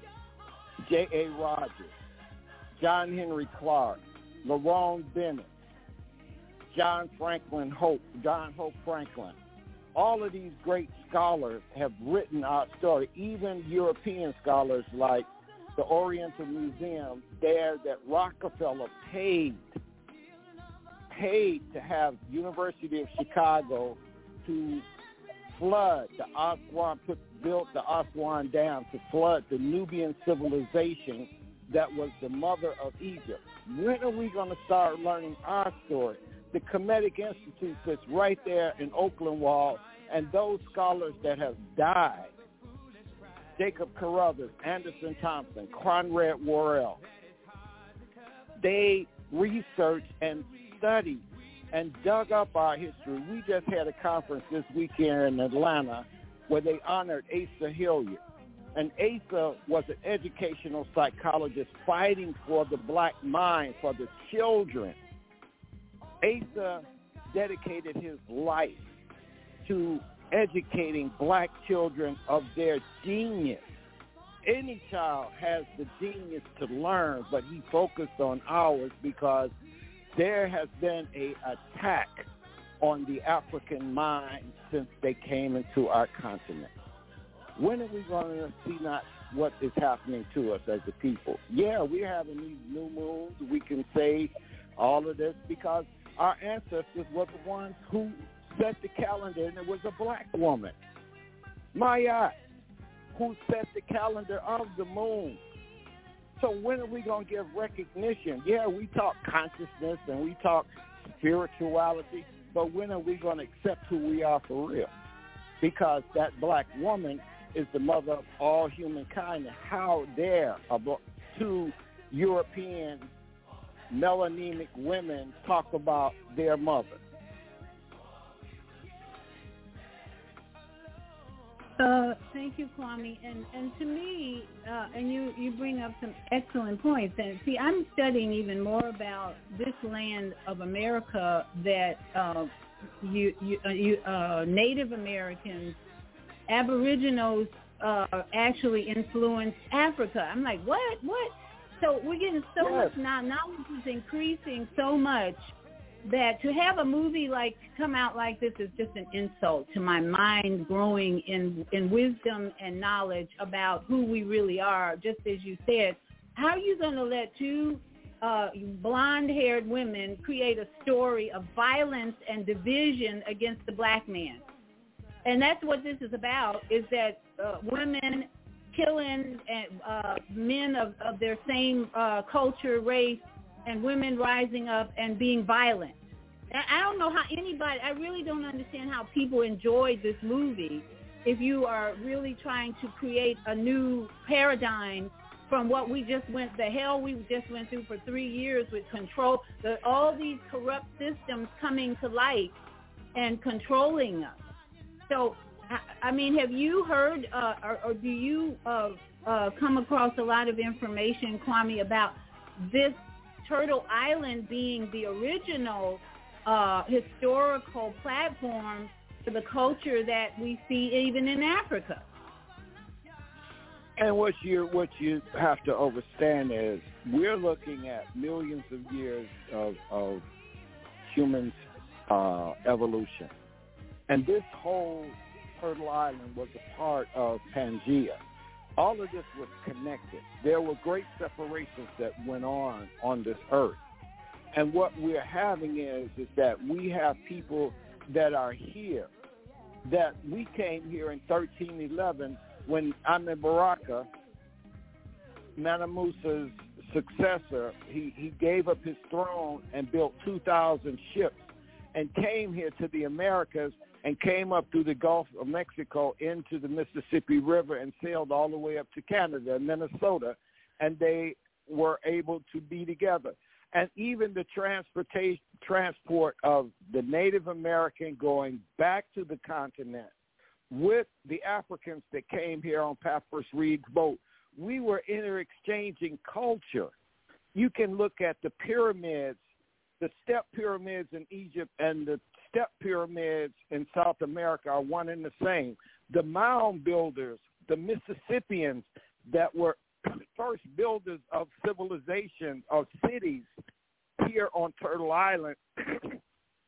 J A. Rogers, John Henry Clark, Lerone Bennett, John Franklin Hope, John Hope Franklin. All of these great scholars have written our story, even European scholars like the Oriental Museum there that Rockefeller paid, paid to have University of Chicago to flood the Aswan, put, built the Aswan Dam to flood the Nubian civilization that was the mother of Egypt. When are we going to start learning our story? The Kemetic Institute sits right there in Oakland Wall, and those scholars that have died, Jacob Carruthers, Anderson Thompson, Conrad Worrell, they researched and studied and dug up our history. We just had a conference this weekend in Atlanta where they honored Asa Hilliard. And Asa was an educational psychologist fighting for the black mind, for the children. Asa dedicated his life to educating black children of their genius. Any child has the genius to learn, but he focused on ours because there has been an attack on the African mind since they came into our continent. When are we going to see not what is happening to us as a people? Yeah, we're having these new moons. We can say all of this because our ancestors were the ones who set the calendar, and it was a black woman, Mayat, who set the calendar of the moon. So when are we going to give recognition? Yeah, we talk consciousness and we talk spirituality, but when are we going to accept who we are for real? Because that black woman is the mother of all humankind. How dare two European melanemic women talk about their mother? Uh, thank you, Kwame. And and to me, uh, and you, you bring up some excellent points. And see, I'm studying even more about this land of America that uh, you, you, uh, you uh, Native Americans, Aboriginals uh, actually influenced Africa. I'm like, what? What? So we're getting so yes. much now. Knowledge is increasing so much that to have a movie like come out like this is just an insult to my mind growing in in wisdom and knowledge about who we really are. Just as you said, how are you going to let two uh, blonde-haired women create a story of violence and division against the black man? And that's what this is about, is that uh, women killing uh, men of, of their same uh, culture, race, and women rising up and being violent. I don't know how anybody, I really don't understand how people enjoyed this movie if you are really trying to create a new paradigm from what we just went, the hell we just went through for three years with control, the, all these corrupt systems coming to light and controlling us. So, I, I mean, have you heard uh, or, or do you uh, uh, come across a lot of information, Kwame, about this Turtle Island being the original uh, historical platform for the culture that we see even in Africa? And what you what you have to understand is we're looking at millions of years of, of human uh, evolution. And this whole Turtle Island was a part of Pangea. All of this was connected. There were great separations that went on on this earth. And what we're having is, is that we have people that are here, that we came here in thirteen eleven when Amin Baraka, Mansa Musa's successor, he, he gave up his throne and built two thousand ships and came here to the Americas and came up through the Gulf of Mexico into the Mississippi River and sailed all the way up to Canada and Minnesota, and they were able to be together. And even the transportation, transport of the Native American going back to the continent with the Africans that came here on Papyrus Reed's boat, we were inter-exchanging culture. You can look at the pyramids, the step pyramids in Egypt and the step pyramids in South America are one and the same. The mound builders, the Mississippians that were first builders of civilization, of cities here on Turtle Island,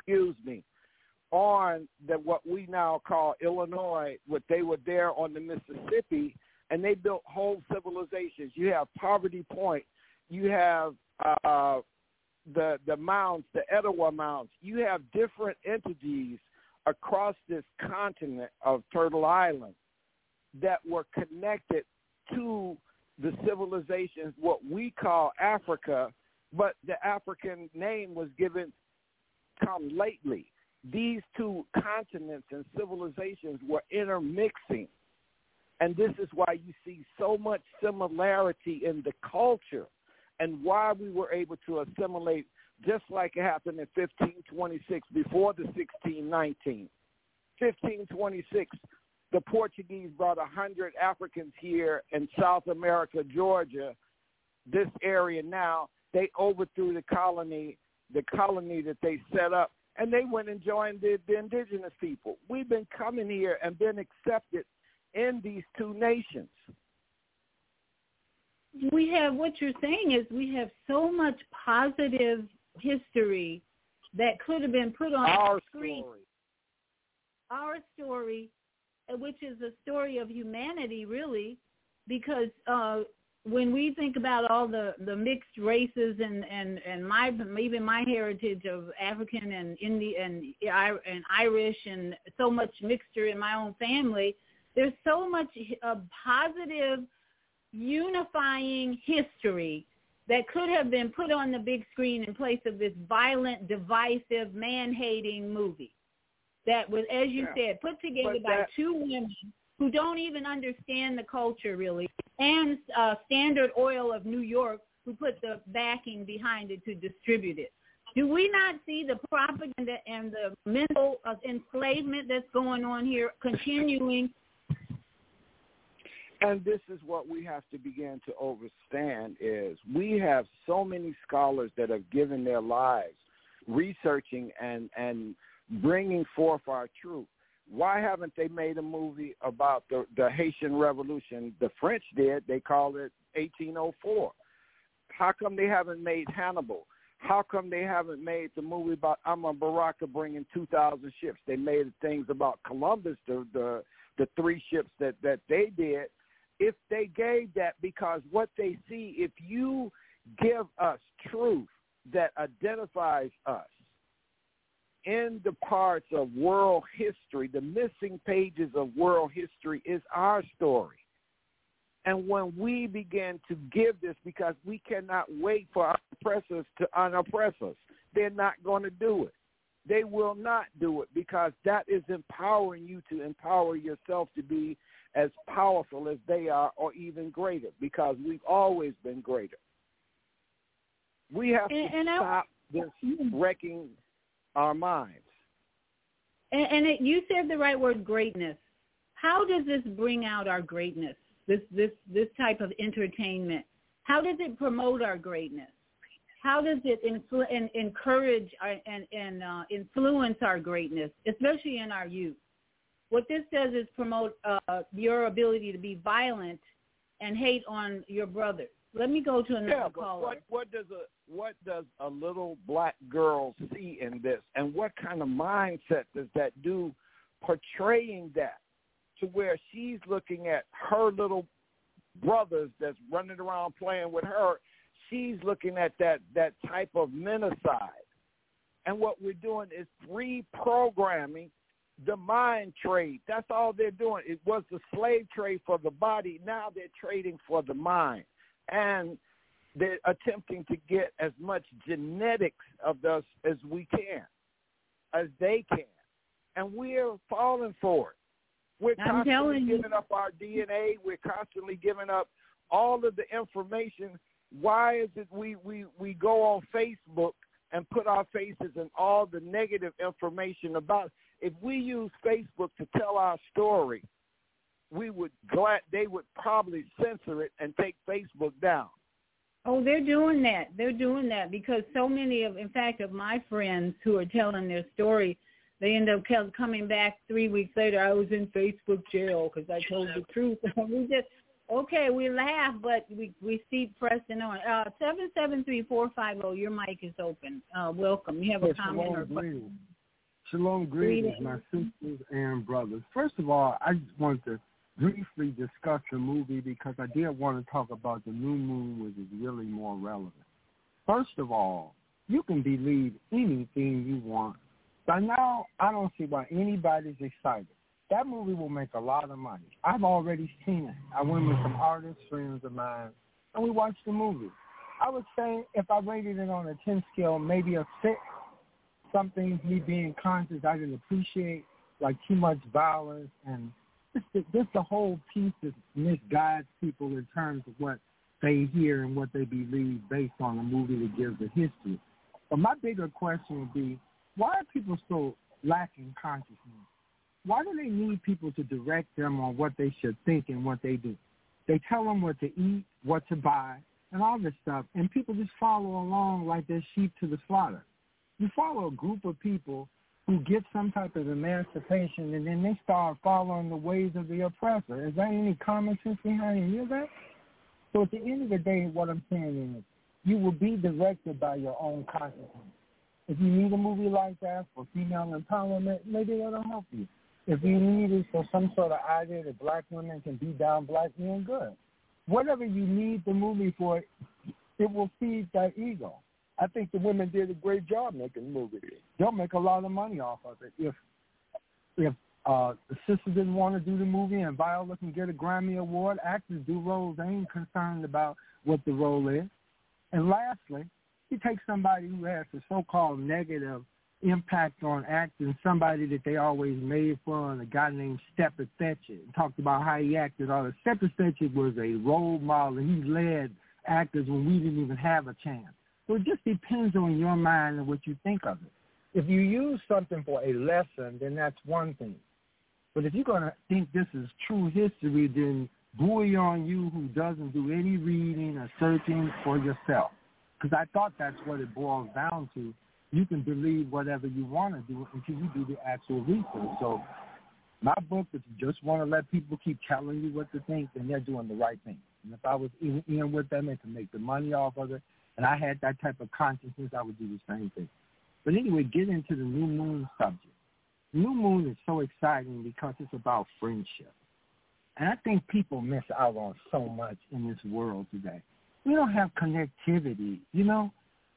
excuse me, on the what we now call Illinois. What they were there on the Mississippi, and they built whole civilizations. You have Poverty Point. You have uh, the the mounds, the Etowah Mounds. You have different entities across this continent of Turtle Island that were connected to the civilizations, what we call Africa, but the African name was given come lately. These two continents and civilizations were intermixing, and this is why you see so much similarity in the culture and why we were able to assimilate just like it happened in fifteen twenty-six before the sixteen nineteen. fifteen twenty-six, the Portuguese brought one hundred Africans here in South America, Georgia, this area now. They overthrew the colony, the colony that they set up, and they went and joined the, the indigenous people. We've been coming here and been accepted in these two nations. We have, what you're saying is we have so much positive history that could have been put on our the screen. Story. Our story, which is a story of humanity, really, because uh, when we think about all the, the mixed races and, and, and my even my heritage of African and Indian and, and Irish and so much mixture in my own family, there's so much uh, positive, unifying history that could have been put on the big screen in place of this violent, divisive, man-hating movie that was, as you yeah. said, put together but by that, two women who don't even understand the culture, really, and uh, Standard Oil of New York, who put the backing behind it to distribute it. Do we not see the propaganda and the mental uh, enslavement that's going on here continuing? And this is what we have to begin to understand is we have so many scholars that have given their lives researching and, and bringing forth our truth. Why haven't they made a movie about the, the Haitian Revolution? The French did. They called it eighteen oh four. How come they haven't made Hannibal? How come they haven't made the movie about Amon Baraka bringing two thousand ships? They made things about Columbus, the, the, the three ships that, that they did. If they gave that, because what they see, if you give us truth that identifies us in the parts of world history, the missing pages of world history is our story. And when we begin to give this, because we cannot wait for our oppressors to unoppress us, they're not going to do it. They will not do it, because that is empowering you to empower yourself to be as powerful as they are, or even greater, because we've always been greater. We have and, to and stop I, this wrecking our minds. And, and it, you said the right word, greatness. How does this bring out our greatness, this this this type of entertainment? How does it promote our greatness? How does it influ- and encourage our, and, and uh, influence our greatness, especially in our youth? What this does is promote uh, your ability to be violent and hate on your brothers. Let me go to another yeah, caller. What, what does a what does a little black girl see in this, and what kind of mindset does that do, portraying that to where she's looking at her little brothers that's running around playing with her? She's looking at that that type of menticide, and what we're doing is reprogramming the mind trade. That's all they're doing. It was the slave trade for the body. Now they're trading for the mind. And they're attempting to get as much genetics of us as we can, as they can. And we're falling for it. We're I'm constantly telling giving you. up our D N A. We're constantly giving up all of the information. Why is it we, we, we go on Facebook and put our faces in all the negative information about? If we use Facebook to tell our story, we would glad they would probably censor it and take Facebook down. Oh, they're doing that. They're doing that because so many of, in fact, of my friends who are telling their story, they end up coming back three weeks later. I was in Facebook jail because I told the truth. we just okay, we laugh, but we we keep pressing on. Uh, seven seven three four five zero. Your mic is open. Uh, welcome. You have a yes, comment Shalom or question? Shalom, greetings, my sisters and brothers. First of all, I just wanted to briefly discuss the movie because I did want to talk about the new moon, which is really more relevant. First of all, you can believe anything you want. By now, I don't see why anybody's excited. That movie will make a lot of money. I've already seen it. I went with some artists, friends of mine, and we watched the movie. I would say if I rated it on a ten scale, maybe a six. Some things, me being conscious, I didn't appreciate, like too much violence, and just the, just the whole piece that misguides people in terms of what they hear and what they believe based on a movie that gives a history. But my bigger question would be, why are people so lacking consciousness? Why do they need people to direct them on what they should think and what they do? They tell them what to eat, what to buy, and all this stuff, and people just follow along like they're sheep to the slaughter. You follow a group of people who get some type of emancipation, and then they start following the ways of the oppressor. Is there any common sense behind any of that? So at the end of the day, what I'm saying is you will be directed by your own consciousness. If you need a movie like that for female empowerment, maybe that'll help you. If you need it for some sort of idea that black women can beat down black men, good. Whatever you need the movie for, it will feed that ego. I think the women did a great job making the movie. They'll make a lot of money off of it. If if uh, the sisters didn't want to do the movie and Viola can get a Grammy Award, actors do roles. They ain't concerned about what the role is. And lastly, you take somebody who has a so-called negative impact on acting, somebody that they always made fun, a guy named Stepper Fetchit, talked about how he acted. All the Stepper Fetchit was a role model. He led actors when we didn't even have a chance. So it just depends on your mind and what you think of it. If you use something for a lesson, then that's one thing. But if you're going to think this is true history, then buoy on you who doesn't do any reading or searching for yourself. Because I thought that's what it boils down to. You can believe whatever you want to do until you do the actual research. So my book, if you just want to let people keep telling you what to think, then they're doing the right thing. And if I was in, in with them and could make the money off of it, and I had that type of consciousness, I would do the same thing. But anyway, get into the new moon subject. New moon is so exciting because it's about friendship. And I think people miss out on so much in this world today. We don't have connectivity, you know.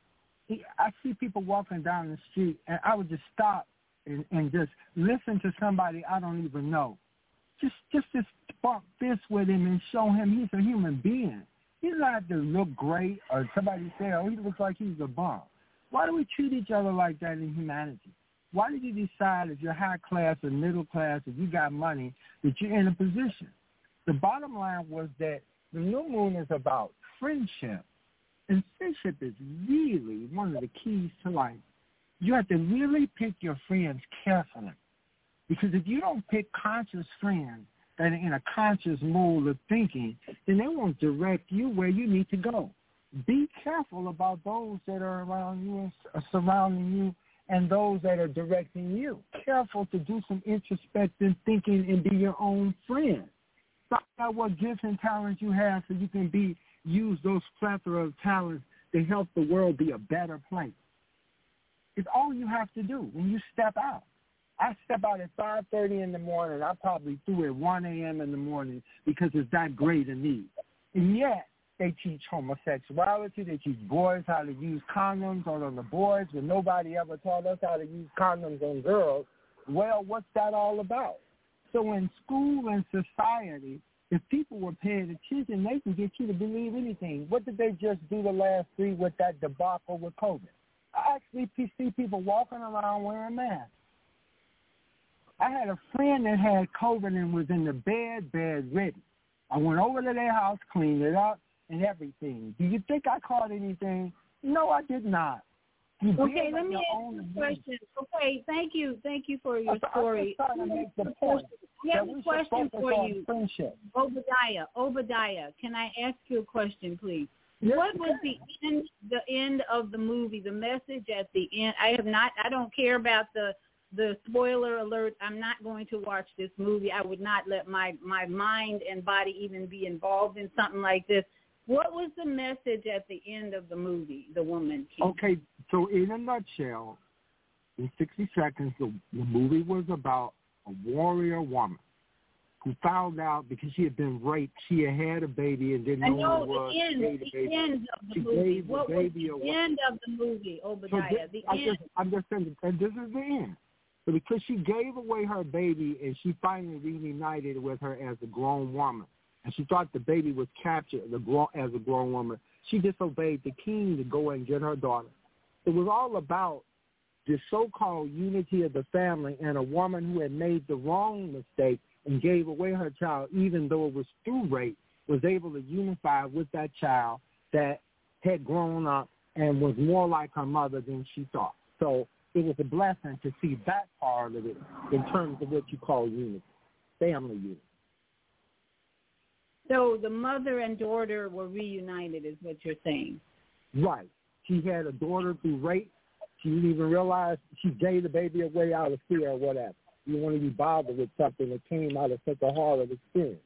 I see people walking down the street, and I would just stop and, and just listen to somebody I don't even know. Just, just, just bump fists with him and show him he's a human being. He doesn't have to look great or somebody say, oh, he looks like he's a bum. Why do we treat each other like that in humanity? Why did you decide if you're high class or middle class, if you got money, that you're in a position? The bottom line was that the new moon is about friendship. And friendship is really one of the keys to life. You have to really pick your friends carefully. Because if you don't pick conscious friends that are in a conscious mode of thinking, then they won't direct you where you need to go. Be careful about those that are around you and surrounding you and those that are directing you. Careful to do some introspective thinking and be your own friend. Find out what gifts and talents you have so you can be use those plethora of talents to help the world be a better place. It's all you have to do when you step out. I step out at five thirty in the morning. I probably through at one a.m. in the morning because it's that great a need. And yet, they teach homosexuality. They teach boys how to use condoms on the boys, but nobody ever taught us how to use condoms on girls. Well, what's that all about? So in school and society, if people were paying attention, they can get you to believe anything. What did they just do the last three with that debacle with COVID? I actually see people walking around wearing masks. I had a friend that had COVID and was in the bed, bedridden. I went over to their house, cleaned it up, and everything. Do you think I caught anything? No, I did not. You okay, let me ask you a question. Okay, thank you. Thank you for your story. I have a question for you. Friendship. Obadiah, Obadiah, can I ask you a question, please? Yes, what was the end, the end of the movie, the message at the end? I have not, I don't care about the the spoiler alert. I'm not going to watch this movie. I would not let my, my mind and body even be involved in something like this. What was the message at the end of the movie, The Woman King? Okay, so in a nutshell, in sixty seconds, the, the movie was about a warrior woman who found out because she had been raped, she had had a baby and didn't I know know who it was. the end, the, the end of the she movie. Gave What the was baby the away. end of the movie, Obadiah? So this, the I end. just, I'm just saying, and this is the end. So because she gave away her baby and she finally reunited with her as a grown woman, and she thought the baby was captured the grown, as a grown woman, she disobeyed the king to go and get her daughter. It was all about the so-called unity of the family, and a woman who had made the wrong mistake and gave away her child, even though it was through rape, was able to unify with that child that had grown up and was more like her mother than she thought. So it was a blessing to see that part of it in terms of what you call unity, family unity. So the mother and daughter were reunited is what you're saying. Right. She had a daughter through rape. She didn't even realize she gave the baby away out of fear or whatever. You don't want to be bothered with something that came out of such a horrible experience.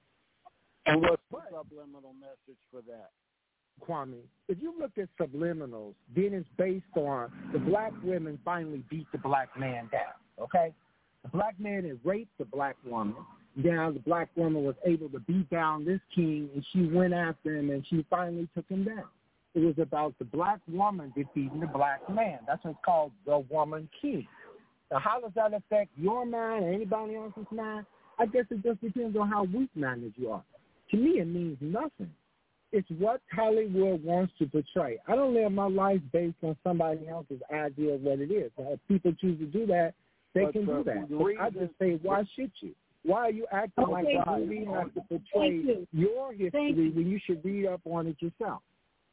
And what's the subliminal message for that? Kwame, if you look at subliminals, then it's based on the black women finally beat the black man down, okay? The black man had raped the black woman. Now the black woman was able to beat down this king, and she went after him, and she finally took him down. It was about the black woman defeating the black man. That's what's called the woman king. Now, how does that affect your mind or anybody else's mind? I guess it just depends on how weak-minded you are. To me, it means nothing. It's what Hollywood wants to portray. I don't live my life based on somebody else's idea of what it is. Now, if people choose to do that, they but can the, do that. The but reason, I just say, why should you? Why are you acting okay. like the movie has to portray you. your history you. when you should read up on it yourself?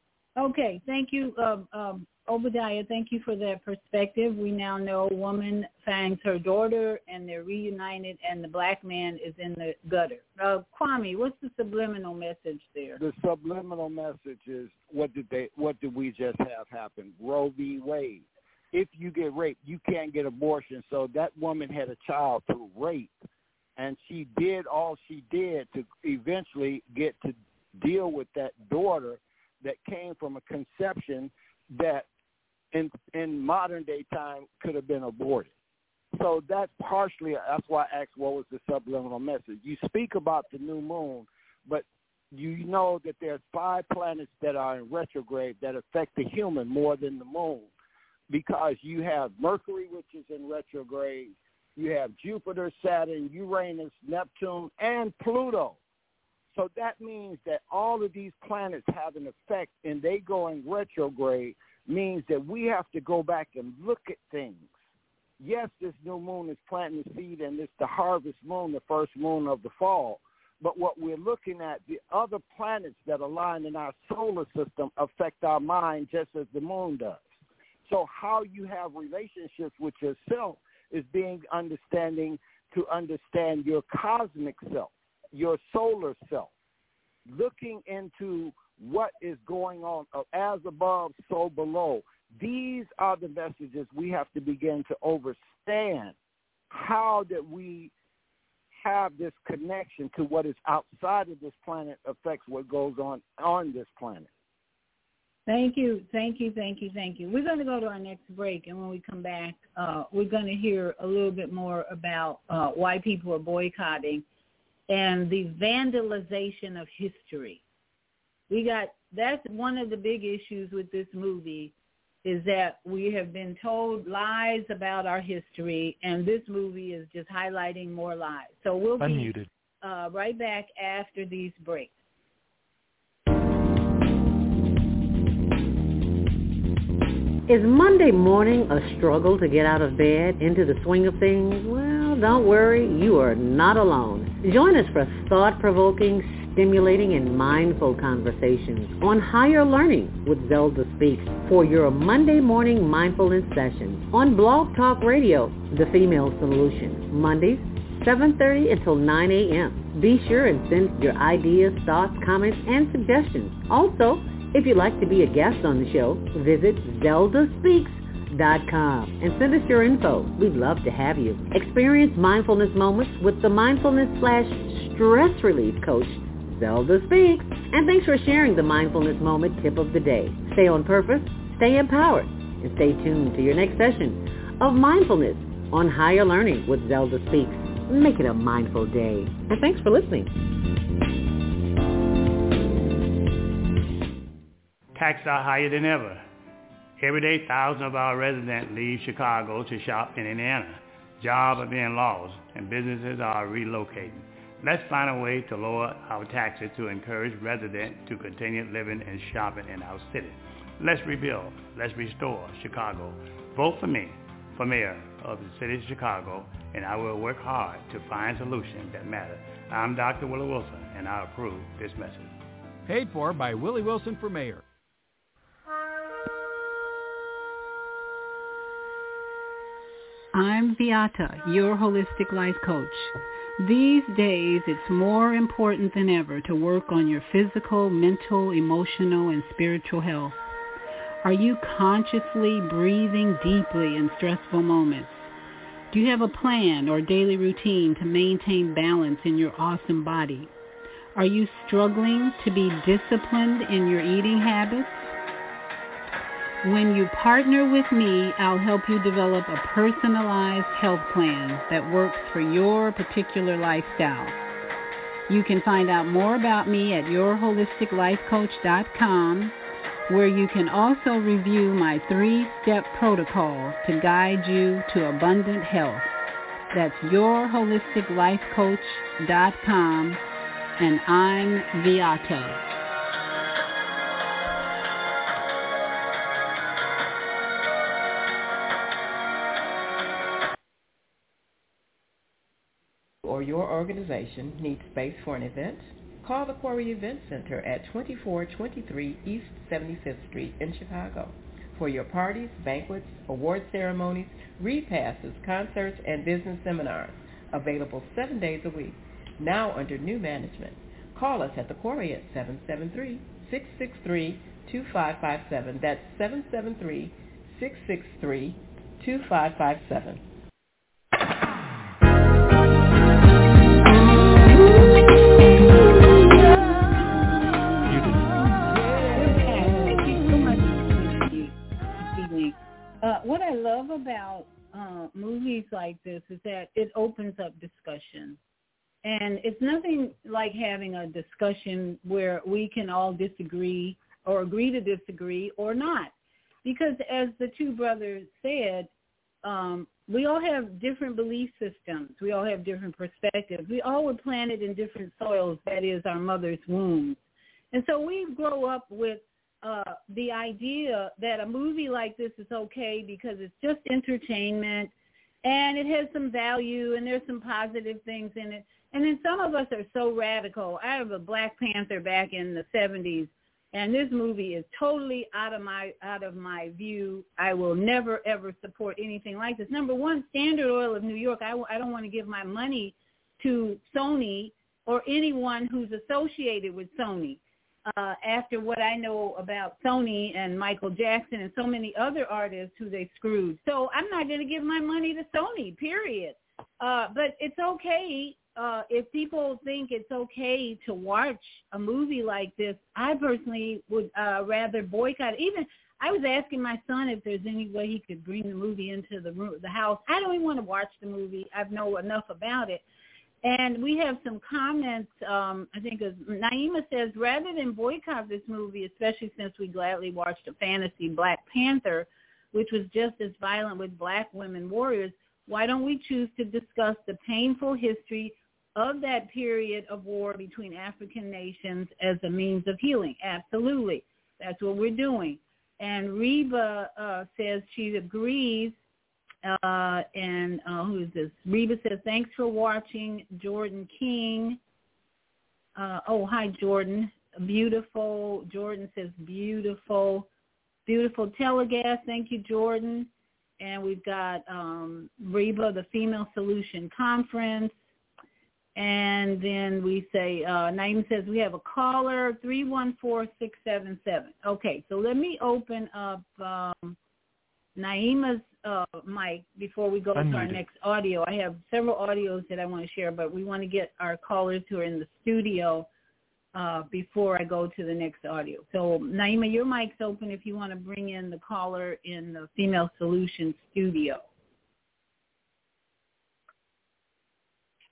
Okay, thank you, um, um, Obadiah. Thank you for that perspective. We now know woman finds her daughter, and they're reunited, and the black man is in the gutter. Uh, Kwame, what's the subliminal message there? The subliminal message is what did they? What did we just have happen? Roe v. Wade. If you get raped, you can't get abortion. So that woman had a child through rape, and she did all she did to eventually get to deal with that daughter that came from a conception that in in modern day time could have been aborted. So that's partially, that's why I asked what was the subliminal message. You speak about the new moon, but you know that there's five planets that are in retrograde that affect the human more than the moon, because you have Mercury, which is in retrograde, you have Jupiter, Saturn, Uranus, Neptune, and Pluto. So that means that all of these planets have an effect, and they going retrograde means that we have to go back and look at things. Yes, this new moon is planting the seed, and it's the harvest moon, the first moon of the fall. But what we're looking at, the other planets that align in our solar system affect our mind just as the moon does. So how you have relationships with yourself is being understanding to understand your cosmic self, your solar self, looking into what is going on as above, so below. These are the messages we have to begin to understand. How that we have this connection to what is outside of this planet affects what goes on on this planet. Thank you, thank you, thank you, thank you. We're going to go to our next break, and when we come back, uh, we're going to hear a little bit more about uh, why people are boycotting and the vandalization of history. We got, that's one of the big issues with this movie, is that we have been told lies about our history, and this movie is just highlighting more lies. So we'll Unmuted. be uh, right back after these breaks. Is Monday morning a struggle to get out of bed, into the swing of things? Well, don't worry, you are not alone. Join us for thought-provoking, stimulating, and mindful conversations on higher learning with Zelda Speaks for your Monday morning mindfulness session on Blog Talk Radio, The Female Solution, Mondays, seven thirty until nine a.m. Be sure and send your ideas, thoughts, comments, and suggestions. Also, if you'd like to be a guest on the show, visit zelda speaks dot com and send us your info. We'd love to have you. Experience mindfulness moments with the mindfulness slash stress relief coach, Zelda Speaks. And thanks for sharing the mindfulness moment tip of the day. Stay on purpose, stay empowered, and stay tuned to your next session of mindfulness on Higher Learning with Zelda Speaks. Make it a mindful day. And thanks for listening. Taxes are higher than ever. Every day, thousands of our residents leave Chicago to shop in Indiana. Jobs are being lost, and businesses are relocating. Let's find a way to lower our taxes to encourage residents to continue living and shopping in our city. Let's rebuild. Let's restore Chicago. Vote for me for mayor of the city of Chicago, and I will work hard to find solutions that matter. I'm Doctor Willie Wilson, and I approve this message. Paid for by Willie Wilson for mayor. I'm Beata, your holistic life coach. These days, it's more important than ever to work on your physical, mental, emotional, and spiritual health. Are you consciously breathing deeply in stressful moments? Do you have a plan or daily routine to maintain balance in your awesome body? Are you struggling to be disciplined in your eating habits? When you partner with me, I'll help you develop a personalized health plan that works for your particular lifestyle. You can find out more about me at your holistic life coach dot com, where you can also review my three-step protocol to guide you to abundant health. That's your holistic life coach dot com, and I'm Beata. Or your organization needs space for an event? Call the Quarry Event Center at twenty-four twenty-three East seventy-fifth Street in Chicago for your parties, banquets, award ceremonies, repasses, concerts, and business seminars. Available seven days a week. Now under new management. Call us at the Quarry at seven seven three, six six three, two five five seven. That's seven seven three, six six three, two five five seven. Uh, what I love about uh, movies like this is that it opens up discussion. And it's nothing like having a discussion where we can all disagree or agree to disagree or not. Because as the two brothers said, um, we all have different belief systems. We all have different perspectives. We all were planted in different soils, that is our mother's womb. And so we grow up with Uh, the idea that a movie like this is okay because it's just entertainment and it has some value and there's some positive things in it. And then some of us are so radical. I have a Black Panther back in the seventies, and this movie is totally out of my out of my view. I will never, ever support anything like this. Number one, Standard Oil of New York, I, w- I don't want to give my money to Sony or anyone who's associated with Sony. Uh, after what I know about Sony and Michael Jackson and so many other artists who they screwed. So I'm not going to give my money to Sony, period. Uh, but it's okay uh, if people think it's okay to watch a movie like this. I personally would uh, rather boycott. Even I was asking my son if there's any way he could bring the movie into the room, the house. I don't even want to watch the movie. I know enough about it. And we have some comments, um, I think as Naima says, rather than boycott this movie, especially since we gladly watched a fantasy Black Panther, which was just as violent with black women warriors, why don't we choose to discuss the painful history of that period of war between African nations as a means of healing? Absolutely. That's what we're doing. And Reba uh, says she agrees. Uh, and uh, who is this? Reba says, thanks for watching. Jordan King. Uh, oh, hi, Jordan. Beautiful. Jordan says, beautiful. Beautiful telegas. Thank you, Jordan. And we've got um, Reba, the Female Solution Conference. And then we say, uh, Naeem says, we have a caller, three one four, six seven seven. Okay, so let me open up um, Naima's uh, mic before we go to our next audio. I have several audios that I want to share, but we want to get our callers who are in the studio uh, before I go to the next audio. So, Naima, your mic's open if you want to bring in the caller in the Female Solution studio.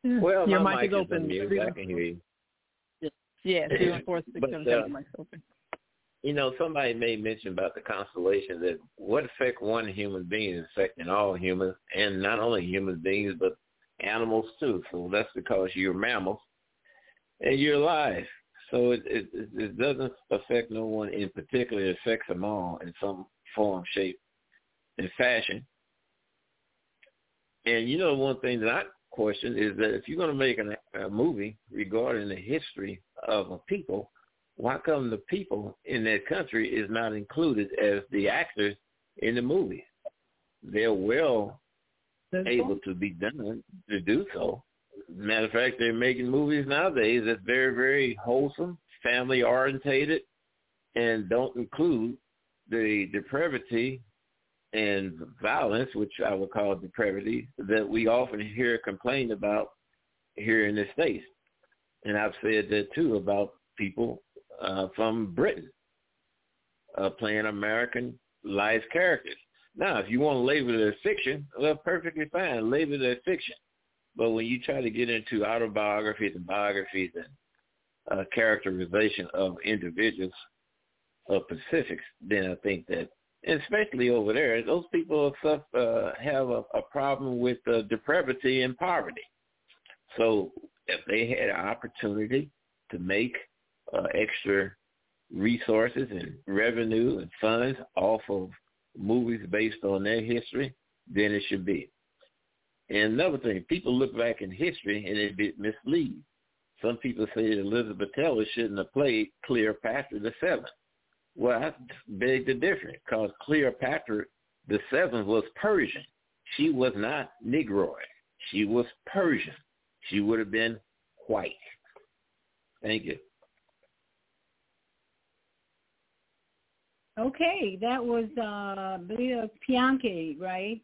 Well, your my mic, mic is open. Is I can hear you. Yeah, three one four six But, seven uh, seven. Mic's open. You know, somebody made mention about the constellation that what affect one human being is affecting all humans, and not only human beings, but animals too. So that's because you're mammals and you're alive. So it, it, it doesn't affect no one in particular. It affects them all in some form, shape, and fashion. And you know, one thing that I question is that if you're going to make an, a movie regarding the history of a people, why come the people in that country is not included as the actors in the movie? They're well That's able cool. to be done to do so. Matter of fact, they're making movies nowadays that's very, very wholesome, family-orientated, and don't include the depravity and violence, which I would call depravity, that we often hear complained about here in the States. And I've said that, too, about people uh, from Britain uh, playing American life characters. Now, if you want to label it as fiction, well, perfectly fine, label it as fiction. But when you try to get into autobiographies and biographies and uh, characterization of individuals of Pacifics, then I think that, and especially over there, those people uh, have a, a problem with uh, depravity and poverty. So if they had an opportunity to make uh, extra resources and revenue and funds off of movies based on their history, then it should be. And another thing, people look back in history and it get mislead. Some people say that Elizabeth Taylor shouldn't have played Cleopatra the Seventh. Well, I beg the difference, because Cleopatra the Seventh was Persian. She was not Negroid. She was Persian. She would have been white. Thank you. Okay, that was uh, Bianchi, right?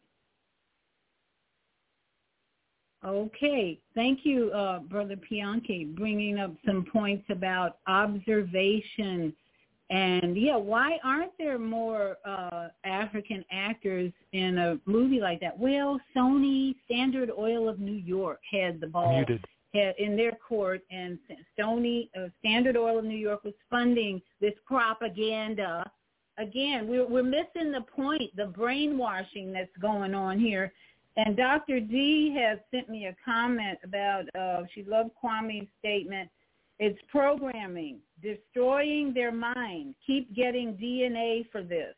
Okay, thank you, uh, Brother Bianchi, bringing up some points about observation. And, yeah, why aren't there more uh, African actors in a movie like that? Well, Sony, Standard Oil of New York had the ball Muted. had in their court, and Sony, uh, Standard Oil of New York was funding this propaganda. Again, we're, we're missing the point, the brainwashing that's going on here. And Doctor D has sent me a comment about, uh, she loved Kwame's statement, it's programming, destroying their mind, keep getting D N A for this.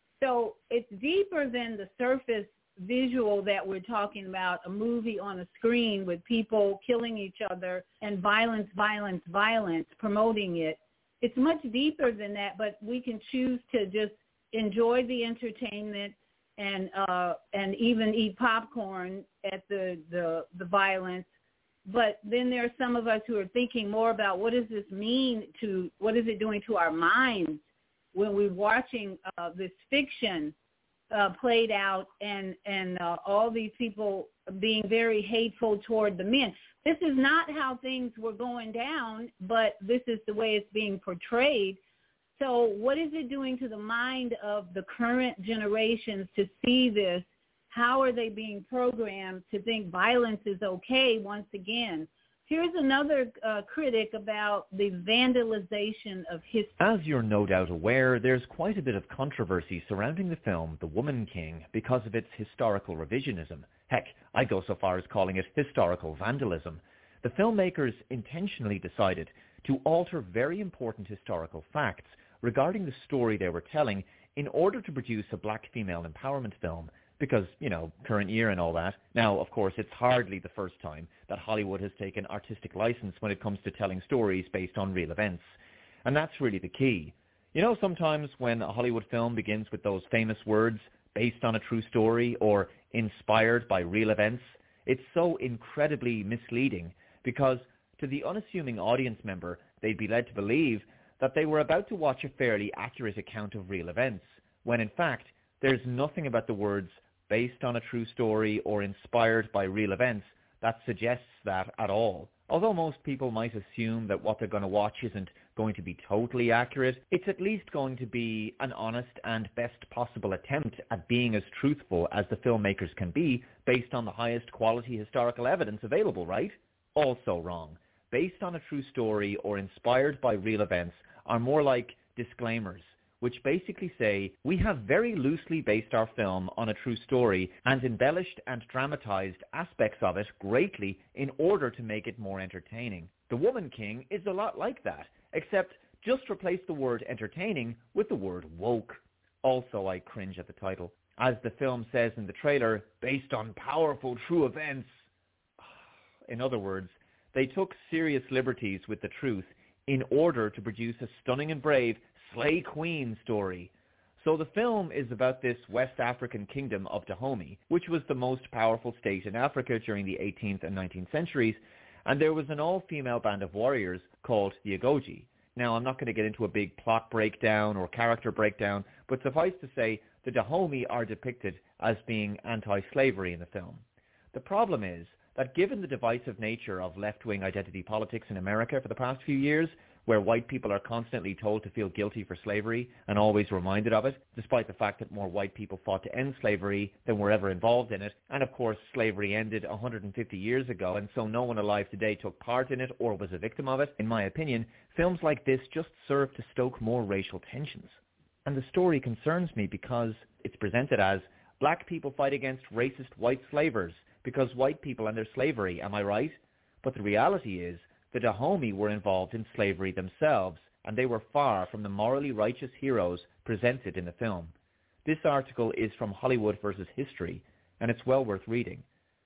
So it's deeper than the surface visual that we're talking about, a movie on a screen with people killing each other and violence, violence, violence, promoting it. It's much deeper than that, but we can choose to just enjoy the entertainment and uh, and even eat popcorn at the, the, the violence. But then there are some of us who are thinking more about what does this mean to, what is it doing to our minds when we're watching uh, this fiction uh, played out and, and uh, all these people being very hateful toward the men. This is not how things were going down, but this is the way it's being portrayed. So what is it doing to the mind of the current generations to see this? How are they being programmed to think violence is okay once again? Here's another uh, critic about the vandalization of history. As you're no doubt aware, there's quite a bit of controversy surrounding the film The Woman King because of its historical revisionism. Heck, I go so far as calling it historical vandalism. The filmmakers intentionally decided to alter very important historical facts regarding the story they were telling in order to produce a black female empowerment film. Because, you know, current year and all that. Now, of course, it's hardly the first time that Hollywood has taken artistic license when it comes to telling stories based on real events. And that's really the key. You know, sometimes when a Hollywood film begins with those famous words, based on a true story or inspired by real events, it's so incredibly misleading because to the unassuming audience member, they'd be led to believe that they were about to watch a fairly accurate account of real events, when in fact, there's nothing about the words based on a true story or inspired by real events that suggests that at all. Although most people might assume that what they're going to watch isn't going to be totally accurate, it's at least going to be an honest and best possible attempt at being as truthful as the filmmakers can be based on the highest quality historical evidence available, right? Also wrong. Based on a true story or inspired by real events are more like disclaimers, which basically say, we have very loosely based our film on a true story and embellished and dramatized aspects of it greatly in order to make it more entertaining. The Woman King is a lot like that, except just replace the word entertaining with the word woke. Also, I cringe at the title. As the film says in the trailer, based on powerful true events. In other words, they took serious liberties with the truth in order to produce a stunning and brave Slay Queen story. So the film is about this West African kingdom of Dahomey, which was the most powerful state in Africa during the eighteenth and nineteenth centuries, and there was an all-female band of warriors called the Agoji. Now, I'm not going to get into a big plot breakdown or character breakdown, but suffice to say, the Dahomey are depicted as being anti-slavery in the film. The problem is that given the divisive nature of left-wing identity politics in America for the past few years, where white people are constantly told to feel guilty for slavery and always reminded of it, despite the fact that more white people fought to end slavery than were ever involved in it. And of course, slavery ended one hundred fifty years ago, and so no one alive today took part in it or was a victim of it. In my opinion, films like this just serve to stoke more racial tensions. And the story concerns me because it's presented as black people fight against racist white slavers because white people and their slavery, am I right? But the reality is, the Dahomey were involved in slavery themselves, and they were far from the morally righteous heroes presented in the film. This article is from Hollywood versus History, and it's well worth reading.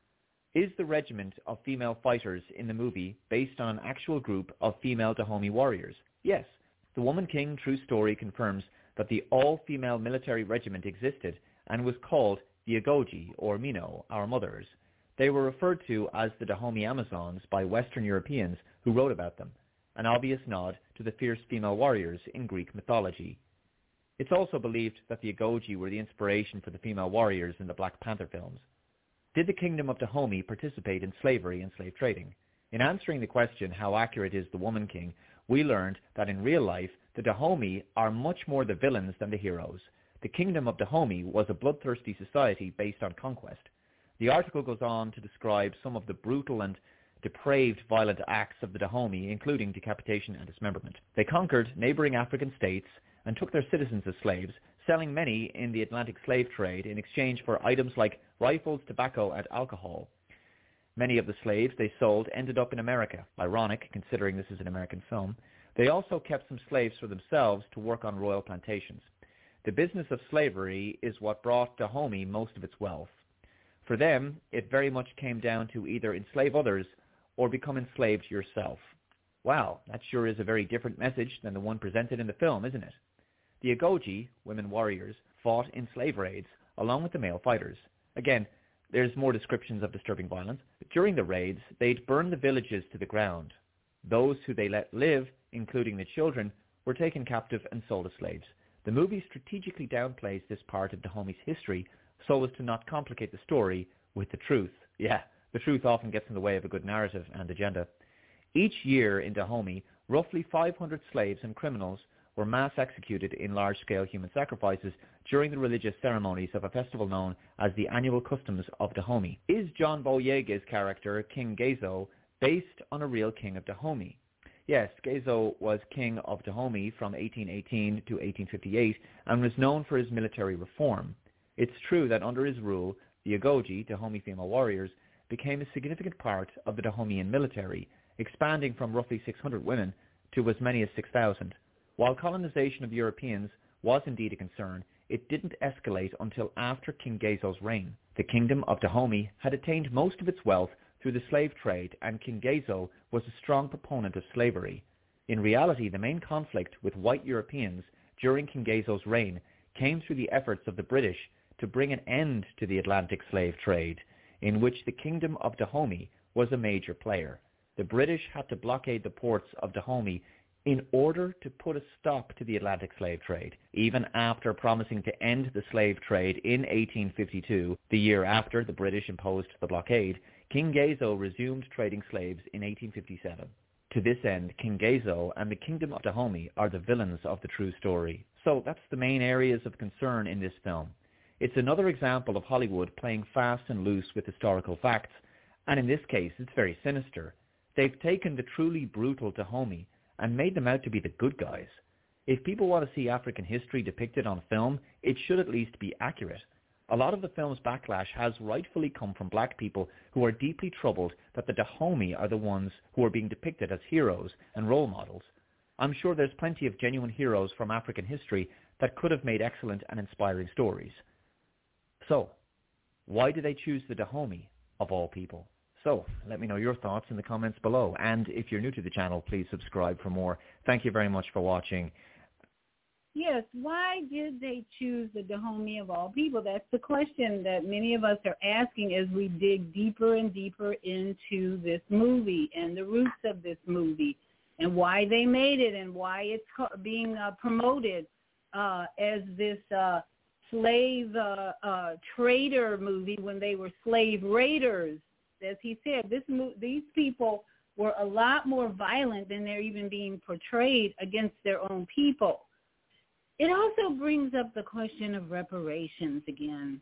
Is the regiment of female fighters in the movie based on an actual group of female Dahomey warriors? Yes. The Woman King true story confirms that the all-female military regiment existed and was called the Agoji, or Mino, our mothers. They were referred to as the Dahomey Amazons by Western Europeans who wrote about them, an obvious nod to the fierce female warriors in Greek mythology. It's also believed that the Agoji were the inspiration for the female warriors in the Black Panther films. Did the Kingdom of Dahomey participate in slavery and slave trading? In answering the question, how accurate is the Woman King, we learned that in real life, the Dahomey are much more the villains than the heroes. The Kingdom of Dahomey was a bloodthirsty society based on conquest. The article goes on to describe some of the brutal and depraved violent acts of the Dahomey, including decapitation and dismemberment. They conquered neighboring African states and took their citizens as slaves, selling many in the Atlantic slave trade in exchange for items like rifles, tobacco, and alcohol. Many of the slaves they sold ended up in America. Ironic, considering this is an American film. They also kept some slaves for themselves to work on royal plantations. The business of slavery is what brought Dahomey most of its wealth. For them, it very much came down to either enslave others or become enslaved yourself. Wow, that sure is a very different message than the one presented in the film, isn't it? The Agoji, women warriors, fought in slave raids along with the male fighters. Again, there's more descriptions of disturbing violence. But during the raids, they'd burn the villages to the ground. Those who they let live, including the children, were taken captive and sold as slaves. The movie strategically downplays this part of Dahomey's history so as to not complicate the story with the truth. Yeah, the truth often gets in the way of a good narrative and agenda. Each year in Dahomey, roughly five hundred slaves and criminals were mass executed in large-scale human sacrifices during the religious ceremonies of a festival known as the Annual Customs of Dahomey. Is John Boyega's character, King Gezo, based on a real king of Dahomey? Yes, Gezo was king of Dahomey from eighteen eighteen to eighteen fifty-eight and was known for his military reform. It's true that under his rule, the Agoji, Dahomey female warriors, became a significant part of the Dahomeyan military, expanding from roughly six hundred women to as many as six thousand. While colonization of Europeans was indeed a concern, it didn't escalate until after King Gezo's reign. The Kingdom of Dahomey had attained most of its wealth through the slave trade, and King Gezo was a strong proponent of slavery. In reality, the main conflict with white Europeans during King Gezo's reign came through the efforts of the British to bring an end to the Atlantic slave trade, in which the Kingdom of Dahomey was a major player. The British had to blockade the ports of Dahomey in order to put a stop to the Atlantic slave trade. Even after promising to end the slave trade in eighteen fifty-two, the year after the British imposed the blockade, King Gezo resumed trading slaves in eighteen fifty-seven. To this end, King Gezo and the Kingdom of Dahomey are the villains of the true story. So that's the main areas of concern in this film. It's another example of Hollywood playing fast and loose with historical facts, and in this case, it's very sinister. They've taken the truly brutal Dahomey and made them out to be the good guys. If people want to see African history depicted on film, it should at least be accurate. A lot of the film's backlash has rightfully come from black people who are deeply troubled that the Dahomey are the ones who are being depicted as heroes and role models. I'm sure there's plenty of genuine heroes from African history that could have made excellent and inspiring stories. So, why did they choose the Dahomey of all people? So, let me know your thoughts in the comments below. And if you're new to the channel, please subscribe for more. Thank you very much for watching. Yes, why did they choose the Dahomey of all people? That's the question that many of us are asking as we dig deeper and deeper into this movie and the roots of this movie and why they made it and why it's being uh, promoted uh, as this uh, slave uh, uh, trader movie when they were slave raiders. As he said, this mo- these people were a lot more violent than they're even being portrayed against their own people. It also brings up the question of reparations again.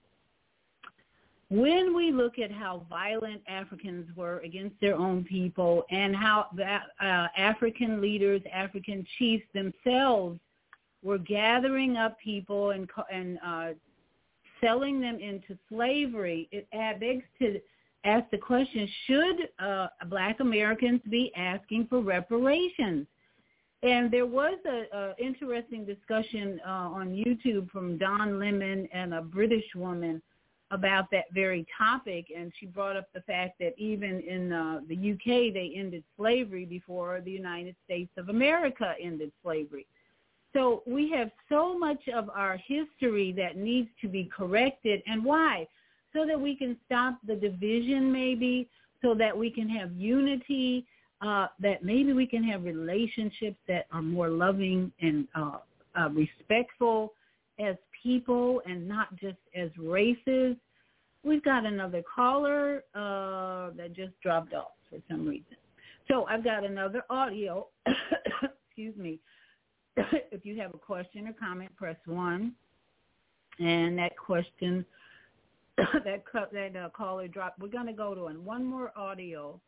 When we look at how violent Africans were against their own people and how that, uh, African leaders, African chiefs themselves were gathering up people and, and uh, selling them into slavery, it begs to ask the question, should uh, black Americans be asking for reparations? And there was an interesting discussion uh, on YouTube from Don Lemon and a British woman about that very topic, and she brought up the fact that even in uh, the U K they ended slavery before the United States of America ended slavery. So we have so much of our history that needs to be corrected, and why? So that we can stop the division maybe, so that we can have unity, Uh, that maybe we can have relationships that are more loving and uh, uh, respectful as people and not just as races. We've got another caller uh, that just dropped off for some reason. So I've got another audio. Excuse me. If you have a question or comment, press one. And that question, that, that uh, caller dropped. We're going to go to one more audio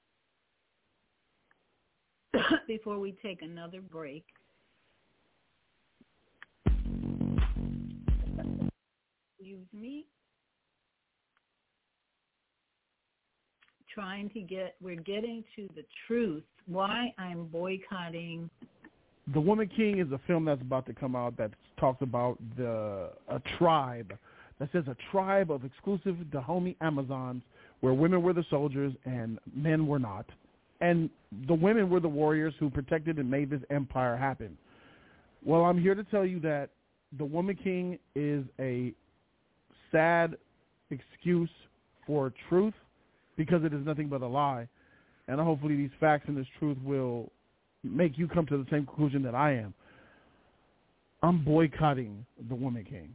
before we take another break. Excuse me. Trying to get, we're getting to the truth, why I'm boycotting. The Woman King is a film that's about to come out that talks about the a tribe, that says a tribe of exclusive Dahomey Amazons where women were the soldiers and men were not. And the women were the warriors who protected and made this empire happen. Well, I'm here to tell you that the Woman King is a sad excuse for truth because it is nothing but a lie. And hopefully these facts and this truth will make you come to the same conclusion that I am. I'm boycotting the Woman King.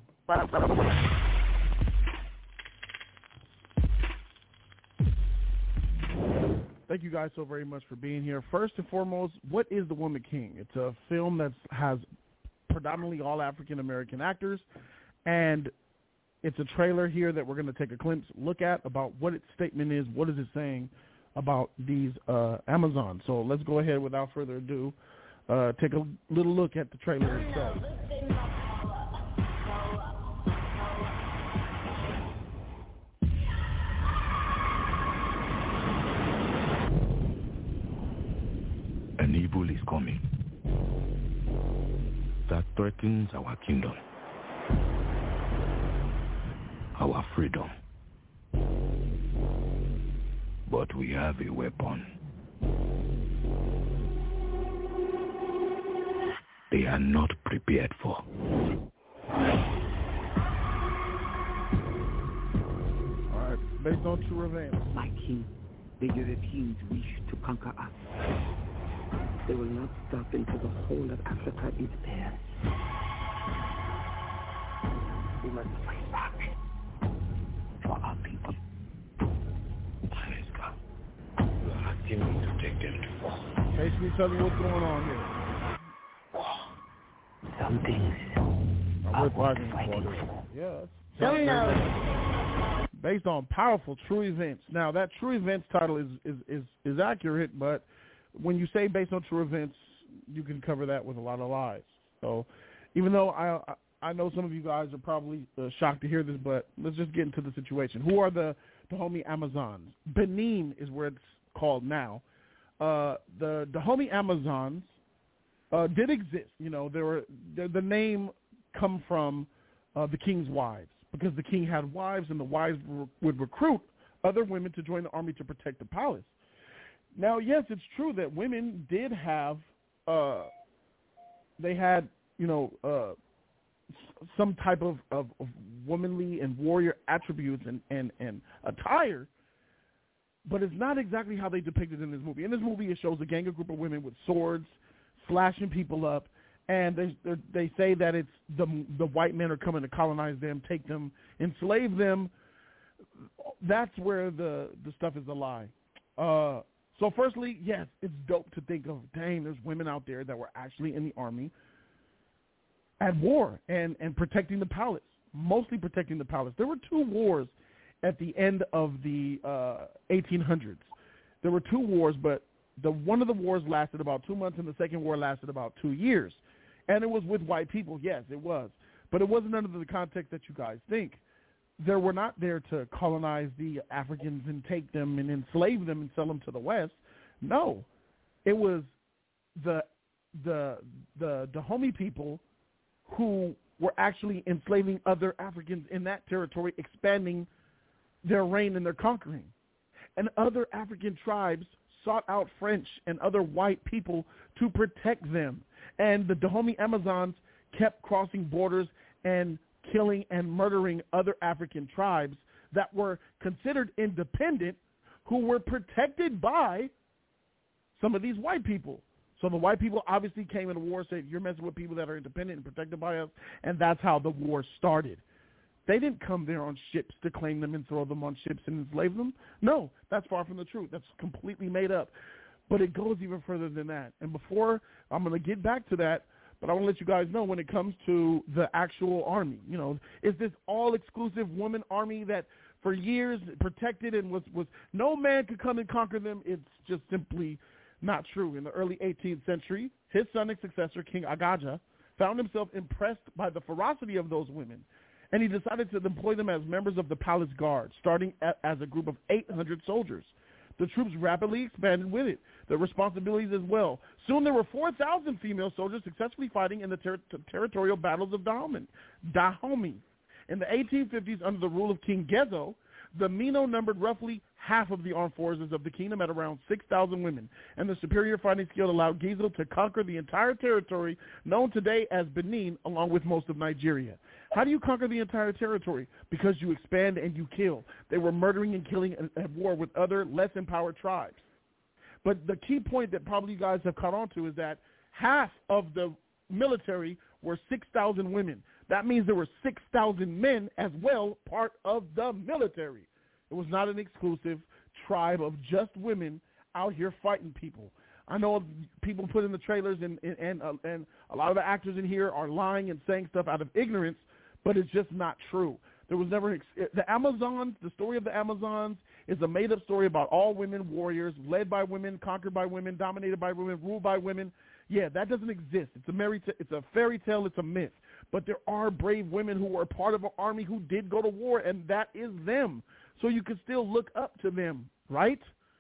Thank you guys so very much for being here. First and foremost, what is The Woman King? It's a film that has predominantly all African-American actors, and it's a trailer here that we're going to take a glimpse look at about what its statement is, what is it saying about these uh, Amazons. So let's go ahead without further ado, uh, take a little look at the trailer itself. An evil is coming that threatens our kingdom, our freedom. But we have a weapon. They are not prepared for. All right, based on true events. My king, they refuse wish to conquer us. They will not stop until the whole of Africa is theirs. We must fight back for our people. Let's go. You are asking me to take them to war. Basically, tell me what's going on here. War. Some things are worth fighting for. Yeah. Some know. based on powerful true events. Now, that true events title is, is, is, is accurate, but when you say based on true events, you can cover that with a lot of lies. So even though I I know some of you guys are probably uh, shocked to hear this, but let's just get into the situation. Who are the Dahomey Amazons? Benin is where it's called now. Uh, the Dahomey Amazons uh, did exist. You know, there were the, the name come from uh, the king's wives, because the king had wives, and the wives re- would recruit other women to join the army to protect the palace. Now, yes, it's true that women did have, uh, they had, you know, uh, some type of, of, of womanly and warrior attributes and, and, and attire, but it's not exactly how they depicted in this movie. In this movie, it shows a gang, a group of women with swords, slashing people up, and they they say that it's the the white men are coming to colonize them, take them, enslave them. That's where the, the stuff is a lie. Uh, so firstly, yes, it's dope to think of, dang, there's women out there that were actually in the army at war and, and protecting the palace, mostly protecting the palace. There were two wars at the end of the uh, eighteen hundreds. There were two wars, but the one of the wars lasted about two months, and the second war lasted about two years. And it was with white people, yes, it was. But it wasn't under the context that you guys think. They were not there to colonize the Africans and take them and enslave them and sell them to the West. No, it was the the the Dahomey people who were actually enslaving other Africans in that territory, expanding their reign and their conquering. And other African tribes sought out French and other white people to protect them. And the Dahomey Amazons kept crossing borders and killing and murdering other African tribes that were considered independent, who were protected by some of these white people. So the white people obviously came into war, said, you're messing with people that are independent and protected by us, and that's how the war started. They didn't come there on ships to claim them and throw them on ships and enslave them. No, that's far from the truth. That's completely made up. But it goes even further than that. And before, I'm going to get back to that, but I want to let you guys know when it comes to the actual army, you know, is this all-exclusive woman army that for years protected and was, was no man could come and conquer them? It's just simply not true. In the early eighteenth century, his son and successor, King Agaja, found himself impressed by the ferocity of those women, and he decided to deploy them as members of the palace guard, starting at, as a group of eight hundred soldiers. The troops rapidly expanded with it, their responsibilities as well. Soon there were four thousand female soldiers successfully fighting in the ter- territorial battles of Dahomey. Dahomey. In the eighteen fifties, under the rule of King Gezo, the Mino numbered roughly half of the armed forces of the kingdom at around six thousand women, and the superior fighting skill allowed Gezo to conquer the entire territory known today as Benin, along with most of Nigeria. How do you conquer the entire territory? Because you expand and you kill. They were murdering and killing at war with other less empowered tribes. But the key point that probably you guys have caught on to is that half of the military were six thousand women. That means there were six thousand men as well, part of the military. It was not an exclusive tribe of just women out here fighting people. I know people put in the trailers, and and and, uh, and a lot of the actors in here are lying and saying stuff out of ignorance, but it's just not true. There was never – the Amazons, the story of the Amazons is a made-up story about all women warriors, led by women, conquered by women, dominated by women, ruled by women. Yeah, that doesn't exist. It's a, merry t- it's a fairy tale. It's a myth. But there are brave women who are part of an army who did go to war, and that is them. So you can still look up to them, right?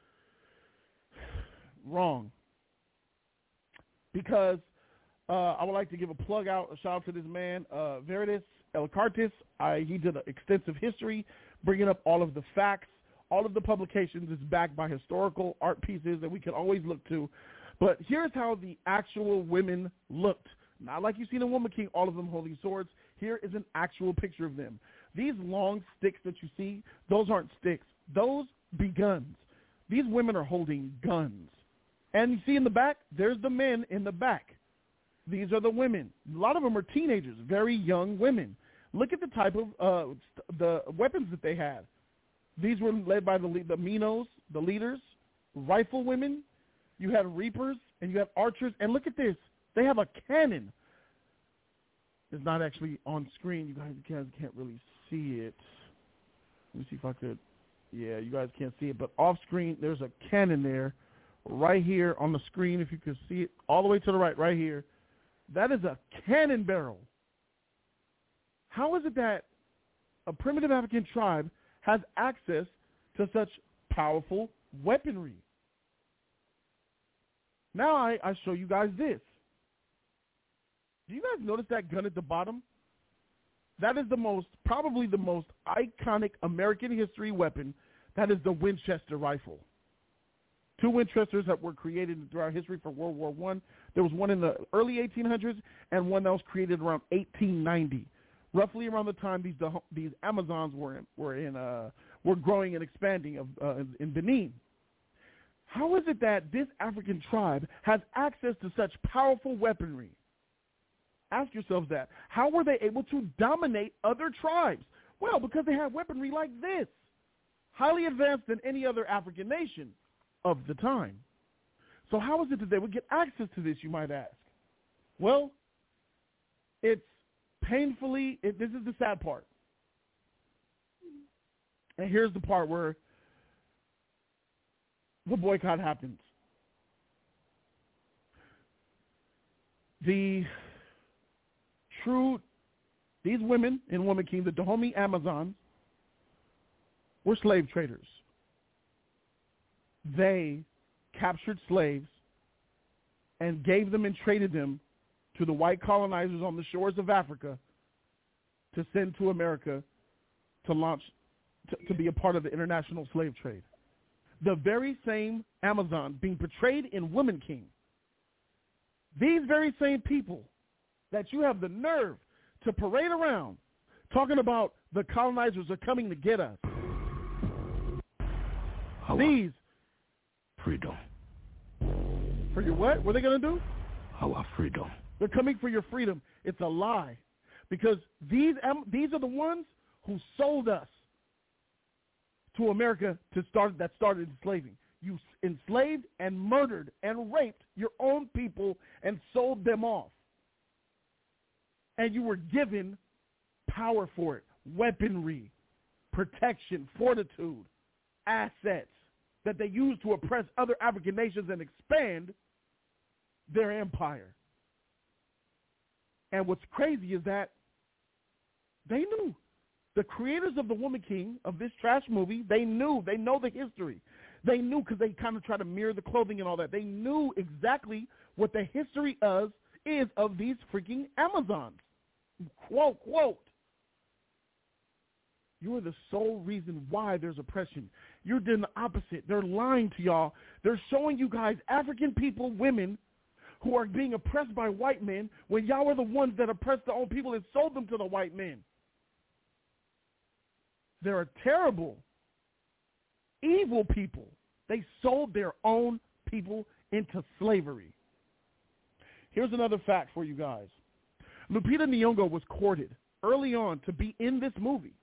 Wrong. Because uh, I would like to give a plug out, a shout out to this man, uh, Veritas Elkartis. I, he did an extensive history, bringing up all of the facts. All of the publications is backed by historical art pieces that we can always look to. But here's how the actual women looked. Not like you see in Woman King, all of them holding swords. Here is an actual picture of them. These long sticks that you see, those aren't sticks. Those be guns. These women are holding guns. And you see in the back, there's the men in the back. These are the women. A lot of them are teenagers, very young women. Look at the type of uh, the weapons that they had. These were led by the, the Minos, the leaders, rifle women. You had reapers, and you had archers. And look at this. They have a cannon. It's not actually on screen. You guys, you guys can't really see it. Let me see if I could. Yeah, you guys can't see it, but off screen, there's a cannon there, right here on the screen. If you can see it, all the way to the right, right here. That is a cannon barrel. How is it that a primitive African tribe has access to such powerful weaponry? Now I, I show you guys this. Do you guys notice that gun at the bottom? That is the most, probably the most iconic American history weapon. That is the Winchester rifle. Two Winchesters that were created throughout history for World War One. There was one in the early eighteen hundreds and one that was created around eighteen ninety, roughly around the time these these Amazons were in, were in uh, were growing and expanding of, uh, in Benin. How is it that this African tribe has access to such powerful weaponry? Ask yourselves that. How were they able to dominate other tribes? Well, because they had weaponry like this, highly advanced than any other African nation of the time. So how is it that they would get access to this, you might ask? Well, it's painfully, it, this is the sad part. And here's the part where the boycott happens. The true, these women in Woman King, the Dahomey Amazons, were slave traders. They captured slaves and gave them and traded them to the white colonizers on the shores of Africa to send to America to launch, to, to be a part of the international slave trade. The very same Amazon being portrayed in Woman King, these very same people that you have the nerve to parade around talking about the colonizers are coming to get us. Our these freedom. For your what? What are they going to do? Our freedom. They're coming for your freedom. It's a lie. Because these these are the ones who sold us to America to start that started enslaving. You enslaved and murdered and raped your own people and sold them off. And you were given power for it, weaponry, protection, fortitude, assets that they used to oppress other African nations and expand their empire. And what's crazy is that they knew. The creators of The Woman King, of this trash movie, they knew. They know the history. They knew because they kind of try to mirror the clothing and all that. They knew exactly what the history of, is of these freaking Amazons. Quote, quote. You are the sole reason why there's oppression. You're doing the opposite. They're lying to y'all. They're showing you guys, African people, women, who are being oppressed by white men when y'all are the ones that oppressed their own people and sold them to the white men. They're a terrible, evil people. They sold their own people into slavery. Here's another fact for you guys. Lupita Nyong'o was courted early on to be in this movie.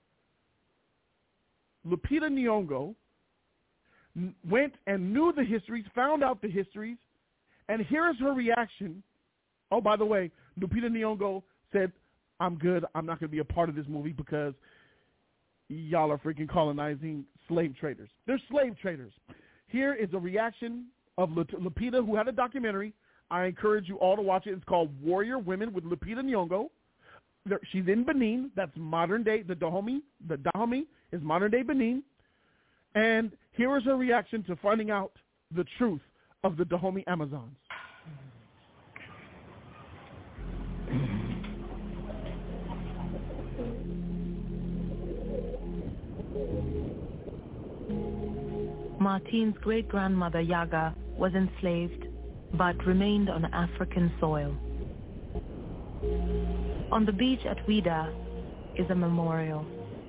Lupita Nyong'o n- went and knew the histories, found out the histories, and here is her reaction. Oh, by the way, Lupita Nyong'o said, I'm good. I'm not going to be a part of this movie because y'all are freaking colonizing slave traders. They're slave traders. Here is a reaction of Lupita, who had a documentary. I encourage you all to watch it. It's called Warrior Women with Lupita Nyong'o. She's in Benin. That's modern day. The Dahomey, the Dahomey is modern day Benin. And here is her reaction to finding out the truth of the Dahomey Amazons. Martine's great-grandmother Yaga was enslaved but remained on African soil. On the beach at Ouida is a memorial.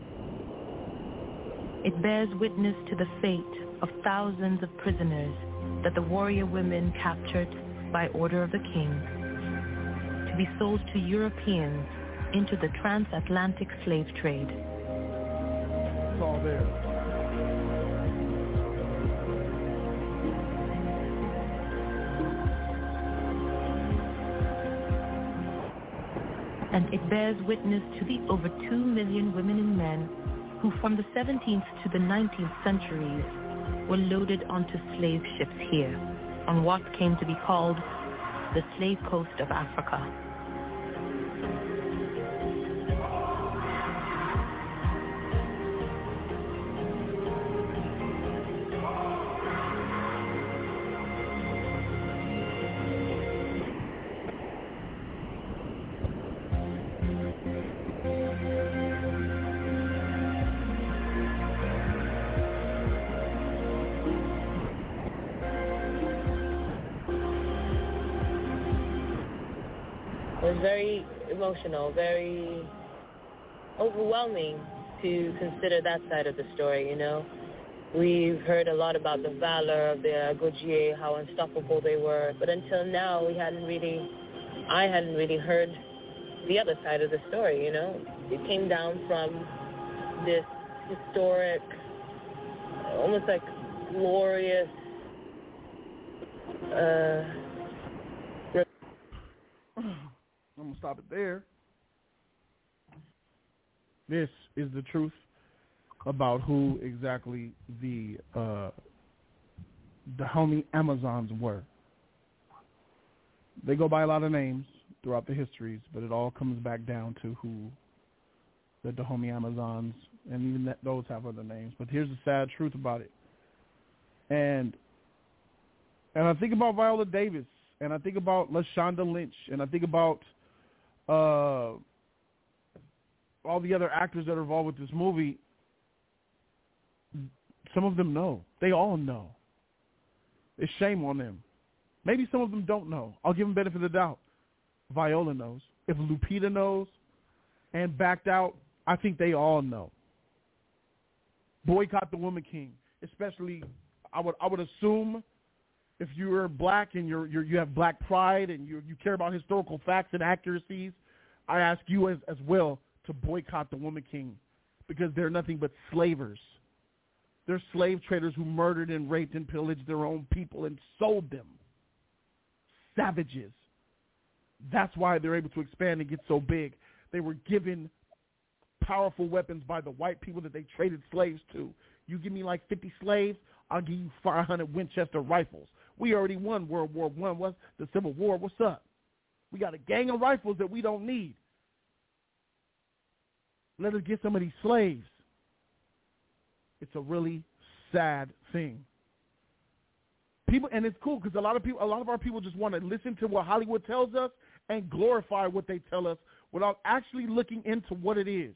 It bears witness to the fate of thousands of prisoners that the warrior women captured by order of the king to be sold to Europeans into the transatlantic slave trade. It's all there. And it bears witness to the over two million women and men who from the seventeenth to the nineteenth centuries were loaded onto slave ships here on what came to be called the slave coast of Africa. Very emotional, very overwhelming to consider that side of the story, you know. We've heard a lot about the valor of the Agojie, how unstoppable they were, but until now we hadn't really, I hadn't really heard the other side of the story, you know. It came down from this historic, almost like glorious, uh, I'm going to stop it there. This is the truth about who exactly the uh, Dahomey Amazons were. They go by a lot of names throughout the histories, but it all comes back down to who the Dahomey Amazons, and even that, those have other names. But here's the sad truth about it. And and I think about Viola Davis, and I think about LaShonda Lynch, and I think about Uh, all the other actors that are involved with this movie. Some of them know. They all know. It's shame on them. Maybe some of them don't know. I'll give them benefit of the doubt. Viola knows. If Lupita knows and backed out, I think they all know. Boycott the Woman King. Especially, I would I would assume if you're black and you're, you're you have black pride and you you care about historical facts and accuracies, I ask you as, as well to boycott the Woman King, because they're nothing but slavers. They're slave traders who murdered and raped and pillaged their own people and sold them. Savages. That's why they're able to expand and get so big. They were given powerful weapons by the white people that they traded slaves to. You give me like fifty slaves, I'll give you five hundred Winchester rifles. We already won World War One. What's the Civil War? What's up? We got a gang of rifles that we don't need. Let us get some of these slaves. It's a really sad thing. People, and it's cool because a lot of people, a lot of our people just want to listen to what Hollywood tells us and glorify what they tell us without actually looking into what it is.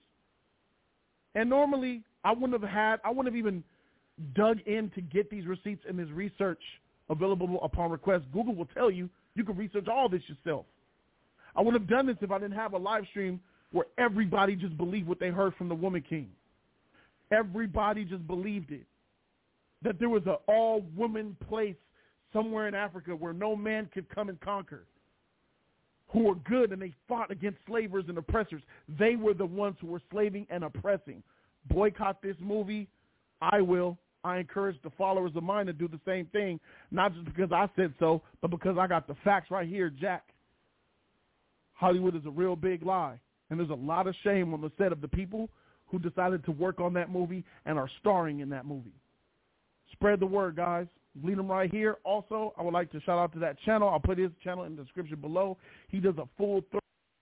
And normally, I wouldn't have had, I wouldn't have even dug in to get these receipts and this research available upon request. Google will tell you you can research all this yourself. I wouldn't have done this if I didn't have a live stream where everybody just believed what they heard from the Woman King. Everybody just believed it. That there was an all-woman place somewhere in Africa where no man could come and conquer, who were good, and they fought against slavers and oppressors. They were the ones who were slaving and oppressing. Boycott this movie. I will. I encourage the followers of mine to do the same thing, not just because I said so, but because I got the facts right here, Jack. Hollywood is a real big lie, and there's a lot of shame on the set of the people who decided to work on that movie and are starring in that movie. Spread the word, guys. Lead them right here. Also, I would like to shout out to that channel. I'll put his channel in the description below. He does a full th-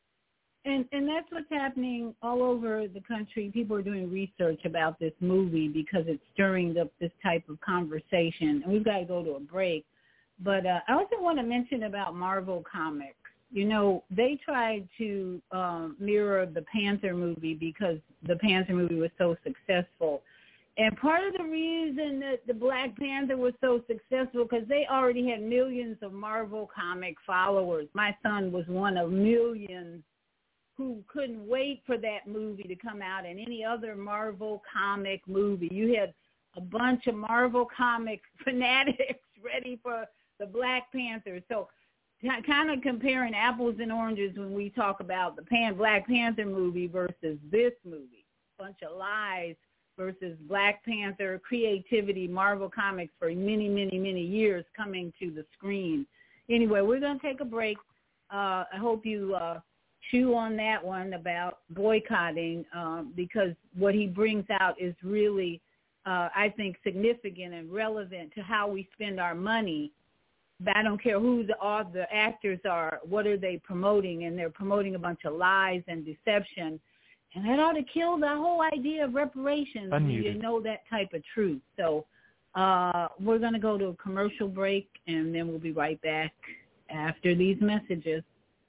And and that's what's happening all over the country. People are doing research about this movie because it's stirring up this type of conversation. And we've got to go to a break. But uh, I also want to mention about Marvel Comics. You know, they tried to um, mirror the Panther movie because the Panther movie was so successful. And part of the reason that the Black Panther was so successful because they already had millions of Marvel comic followers. My son was one of millions who couldn't wait for that movie to come out and any other Marvel comic movie. You had a bunch of Marvel comic fanatics ready for the Black Panther. So kind of comparing apples and oranges when we talk about the Pan Black Panther movie versus this movie. Bunch of lies versus Black Panther, creativity, Marvel Comics for many, many, many years coming to the screen. Anyway, we're going to take a break. Uh, I hope you uh, chew on that one about boycotting um, because what he brings out is really, uh, I think, significant and relevant to how we spend our money. But I don't care who the, all the actors are, what are they promoting, and they're promoting a bunch of lies and deception. And that ought to kill the whole idea of reparations. Unmuted. You know that type of truth. So uh, we're going to go to a commercial break, and then we'll be right back after these messages.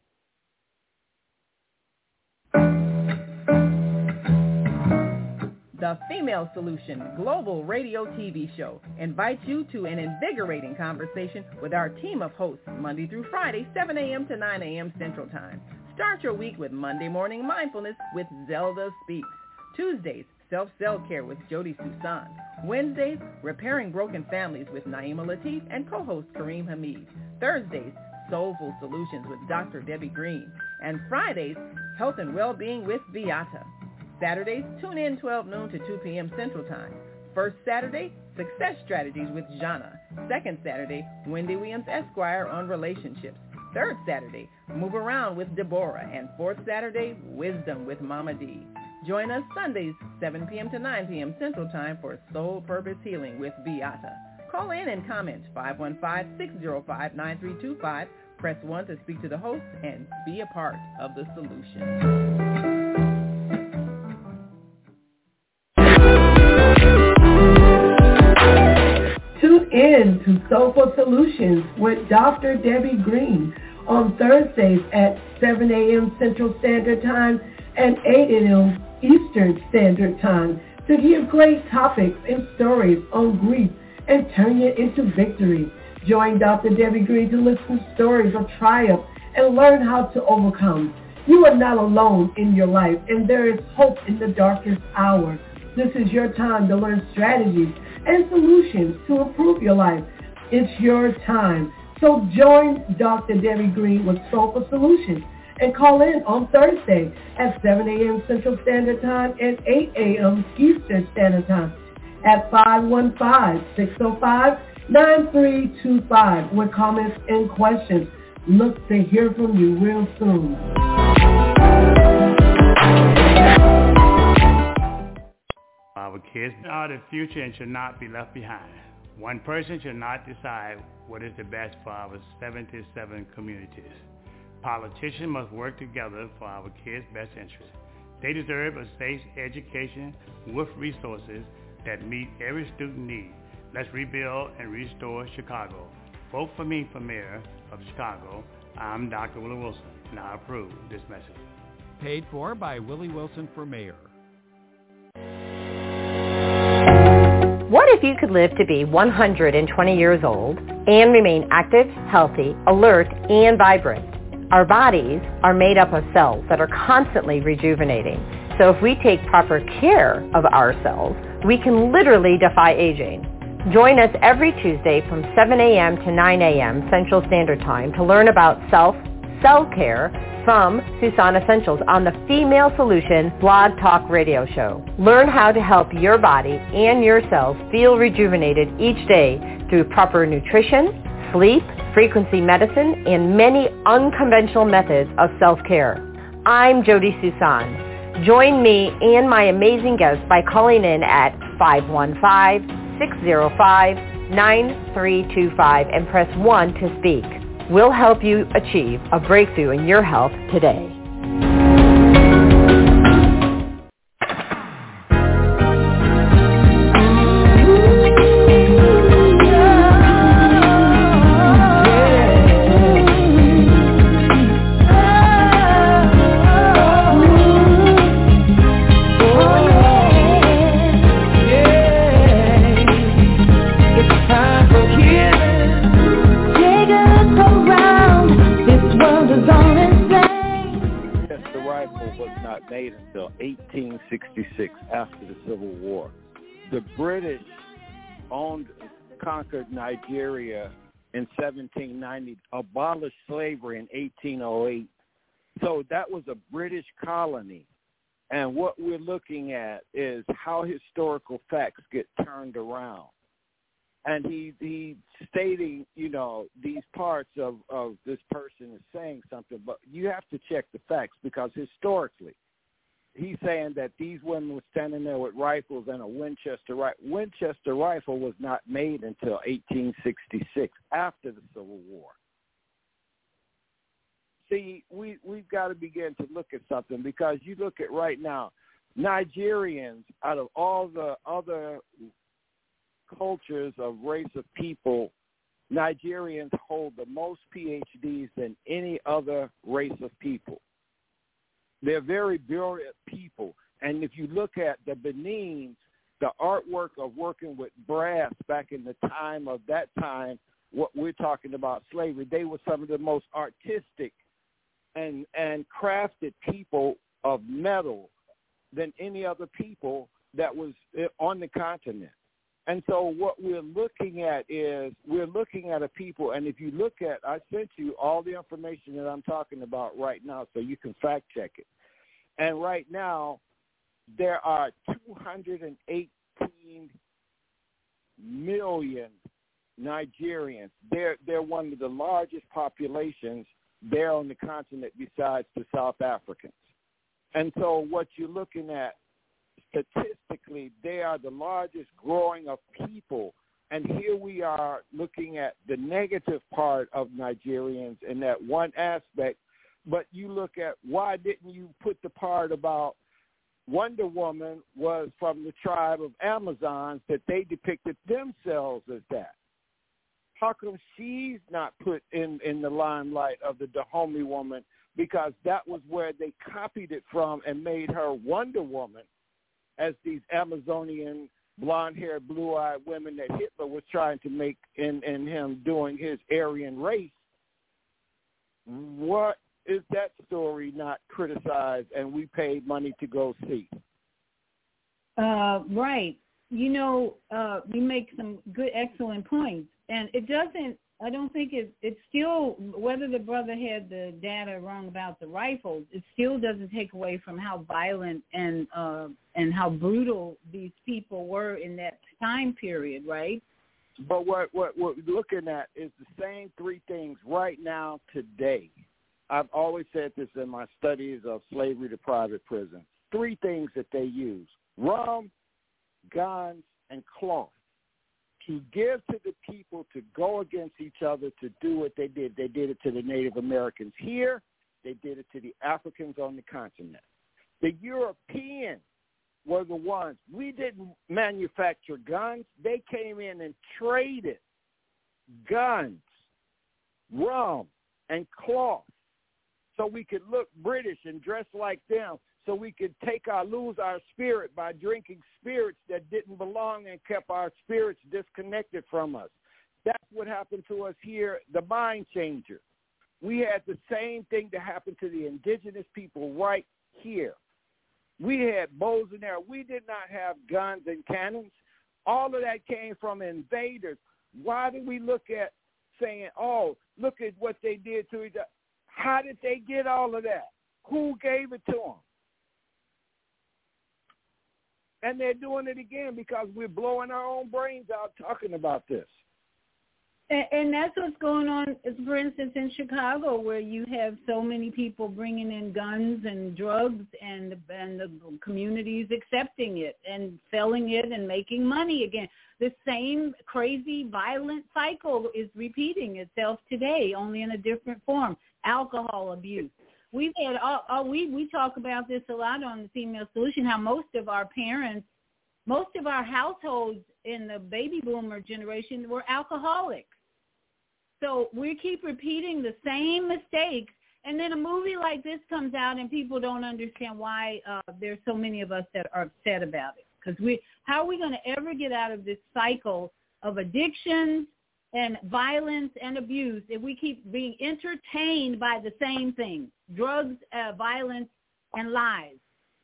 The Female Solution Global Radio T V Show invites you to an invigorating conversation with our team of hosts Monday through Friday, seven a.m. to nine a.m. Central Time. Start your week with Monday Morning Mindfulness with Zelda Speaks. Tuesdays, Self-Cell Care with Jody Susan. Wednesdays, Repairing Broken Families with Naima Latif and co-host Kareem Hamid. Thursdays, Soulful Solutions with Doctor Debbie Green. And Fridays, Health and Wellbeing with Beata. Saturdays, tune in twelve noon to two p.m. Central Time. First Saturday, Success Strategies with Jana. Second Saturday, Wendy Williams Esquire on relationships. Third Saturday, Move Around with Deborah. And fourth Saturday, Wisdom with Mama D. Join us Sundays, seven p.m. to nine p.m. Central Time for Soul Purpose Healing with Beata. Call in and comment five one five, six zero five, nine three two five. Press one to speak to the host and be a part of the solution. Tune in to Soulful Solutions with Doctor Debbie Green on Thursdays at seven a.m. Central Standard Time and eight a.m. Eastern Standard Time to hear great topics and stories on grief and turn it into victory. Join Doctor Debbie Green to listen to stories of triumph and learn how to overcome. You are not alone in your life, and there is hope in the darkest hour. This is your time to learn strategies and solutions to improve your life. It's your time. So join Doctor Debbie Green with Soulful Solutions and call in on Thursday at seven a.m. Central Standard Time and eight a.m. Eastern Standard Time at five one five, six zero five, nine three two five with comments and questions. Look to hear from you real soon. Our kids are the future and should not be left behind. One person should not decide what is the best for our seventy-seven communities. Politicians must work together for our kids' best interests. They deserve a safe education with resources that meet every student need. Let's rebuild and restore Chicago. Vote for me for mayor of Chicago. I'm Doctor Willie Wilson, and I approve this message. Paid for by Willie Wilson for mayor. What if you could live to be one hundred twenty years old and remain active, healthy, alert, and vibrant? Our bodies are made up of cells that are constantly rejuvenating. So if we take proper care of our cells, we can literally defy aging. Join us every Tuesday from seven a.m. to nine a.m. Central Standard Time to learn about self-cell care from Susan Essentials on the Female Solution Blog Talk Radio Show. Learn how to help your body and your cells feel rejuvenated each day through proper nutrition, sleep, frequency medicine, and many unconventional methods of self-care. I'm Jody Susan. Join me and my amazing guests by calling in at five one five, six zero five, nine three two five and press one to speak. We'll help you achieve a breakthrough in your health today. Made until eighteen sixty-six, after the Civil War. The British owned, conquered Nigeria in seventeen ninety, abolished slavery in eighteen oh eight. So that was a British colony. And what we're looking at is how historical facts get turned around. and he he stating, you know, these parts of, of this person is saying something, but you have to check the facts because historically, he's saying that these women were standing there with rifles and a Winchester rifle. Winchester rifle was not made until eighteen sixty-six, after the Civil War. See, we, we've got to begin to look at something because you look at right now, Nigerians, out of all the other cultures of race of people, Nigerians hold the most P H Ds than any other race of people. They're very brilliant people. And if you look at the Benin, the artwork of working with brass back in the time of that time, what we're talking about slavery, they were some of the most artistic and, and crafted people of metal than any other people that was on the continent. And so what we're looking at is we're looking at a people, and if you look at, I sent you all the information that I'm talking about right now so you can fact check it. And right now, there are two hundred eighteen million Nigerians. They're, they're one of the largest populations there on the continent besides the South Africans. And so what you're looking at, statistically, they are the largest growing of people. And here we are looking at the negative part of Nigerians in that one aspect. But you look at why didn't you put the part about Wonder Woman was from the tribe of Amazons, that they depicted themselves as that? How come she's not put in, in the limelight of the Dahomey woman? Because that was where they copied it from and made her Wonder Woman, as these Amazonian blonde-haired, blue-eyed women that Hitler was trying to make in, in him doing his Aryan race. What is that story not criticized and we paid money to go see? Uh, right. You know, uh, you make some good, excellent points. And it doesn't, I don't think it, it's still, whether the brother had the data wrong about the rifles, it still doesn't take away from how violent and uh, and how brutal these people were in that time period, right? But what, what, what we're looking at is the same three things right now, today. I've always said this in my studies of slavery to private prison. Three things that they use: rum, guns, and cloth. To give to the people to go against each other to do what they did. They did it to the Native Americans here. They did it to the Africans on the continent. The Europeans were the ones. We didn't manufacture guns. They came in and traded guns, rum, and cloth so we could look British and dress like them, so we could take our, lose our spirit by drinking spirits that didn't belong and kept our spirits disconnected from us. That's what happened to us here, the mind changer. We had the same thing that happened to the indigenous people right here. We had bows and arrows. We did not have guns and cannons. All of that came from invaders. Why do we look at saying, oh, look at what they did to each other? How did they get all of that? Who gave it to them? And they're doing it again because we're blowing our own brains out talking about this. And, and that's what's going on, for instance, in Chicago, where you have so many people bringing in guns and drugs, and, and the communities accepting it and selling it and making money again. The same crazy, violent cycle is repeating itself today, only in a different form. Alcohol abuse. We've had, all, all, we, we talk about this a lot on the Female Solution, how most of our parents, most of our households in the baby boomer generation were alcoholics. So we keep repeating the same mistakes, and then a movie like this comes out and people don't understand why uh, there's so many of us that are upset about it. Because we, how are we going to ever get out of this cycle of addictions and violence and abuse if we keep being entertained by the same things: drugs, uh, violence, and lies?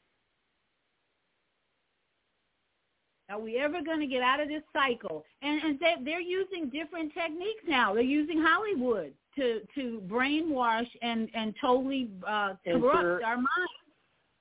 Are we ever going to get out of this cycle? And, and they, they're using different techniques now. They're using Hollywood to, to brainwash and, and totally uh, corrupt enter, our minds.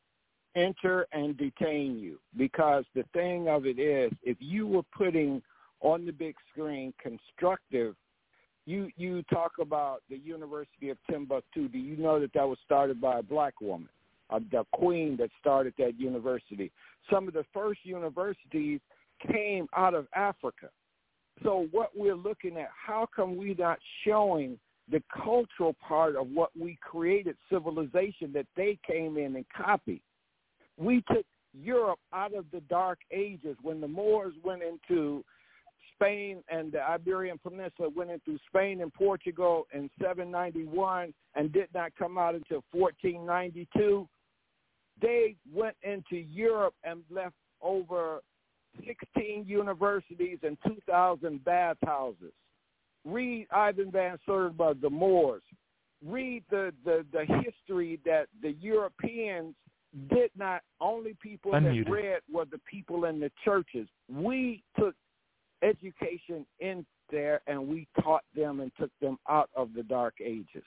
Enter and detain you. Because the thing of it is, if you were putting on the big screen, constructive. You you talk about the University of Timbuktu. Do you know that that was started by a black woman, uh, the queen that started that university? Some of the first universities came out of Africa. So what we're looking at, how come we not showing the cultural part of what we created, civilization that they came in and copied? We took Europe out of the Dark Ages when the Moors went into Spain and the Iberian Peninsula, went into Spain and Portugal in seven ninety-one and did not come out until fourteen ninety-two. They went into Europe and left over sixteen universities and two thousand bathhouses. Read Ivan Van Sertima, the Moors. Read the, the, the history that the Europeans did not, only people Unmuted. that read were the people in the churches. We took education in there and we taught them and took them out of the Dark Ages.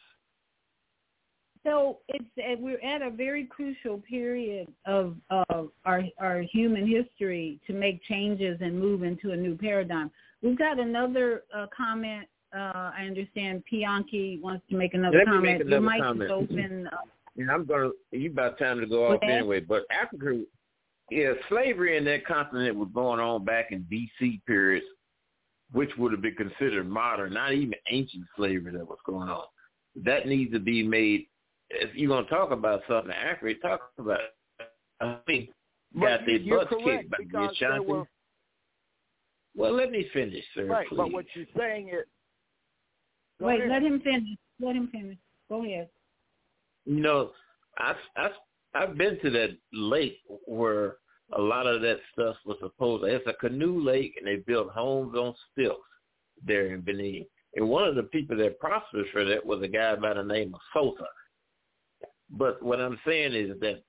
So it's uh, we're at a very crucial period of uh, our our human history to make changes and move into a new paradigm. We've got another uh, comment. Uh, I understand Pianki wants to make another Let me comment. make another Your mic comment. is open. Uh, And I'm gonna. You about time to go off okay. anyway. But Africa, yeah, slavery in that continent was going on back in B C periods, which would have been considered modern, not even ancient slavery that was going on. That needs to be made. If you're gonna talk about something accurate, talk about it. I mean, got their butts kicked by the Ashanti. Were... Well, let me finish, sir. Right, please. but what you're saying is. Wait, ahead. let him finish. Let him finish. Go ahead. You know, I, I, I've been to that lake where a lot of that stuff was supposed to. It's a canoe lake, and they built homes on stilts there in Benin. And one of the people that prospered for that was a guy by the name of Sosa. But what I'm saying is that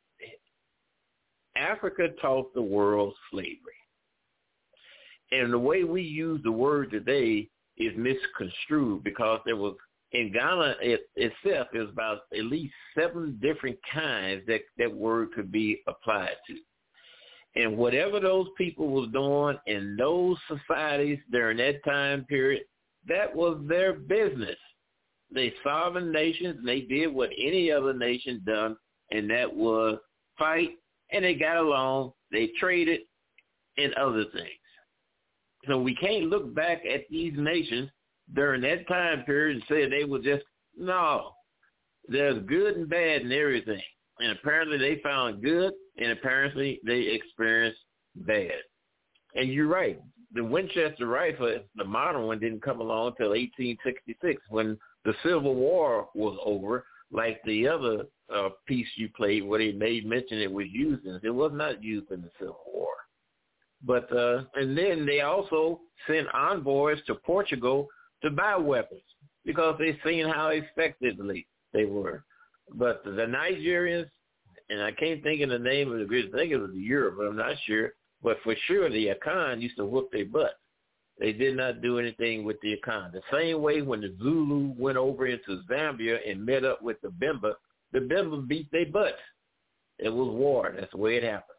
Africa taught the world slavery. And the way we use the word today is misconstrued because there was, in Ghana it, itself, there's about at least seven different kinds that that word could be applied to. And whatever those people was doing in those societies during that time period, that was their business. They sovereign nations, and they did what any other nation done, and that was fight, and they got along, they traded, and other things. So we can't look back at these nations during that time period and say they were just, no, there's good and bad in everything. And apparently they found good, and apparently they experienced bad. And you're right. The Winchester rifle, the modern one, didn't come along until eighteen sixty-six when the Civil War was over, like the other uh, piece you played where they made mention it was used in. It was not used in the Civil War. But uh, and then they also sent envoys to Portugal to buy weapons because they seen how effectively they were. But the Nigerians, and I can't think of the name of the group, I think it was Europe, but I'm not sure. But for sure, the Akan used to whoop their butt. They did not do anything with the Akan. The same way when the Zulu went over into Zambia and met up with the Bemba, the Bemba beat their butts. It was war. That's the way it happened.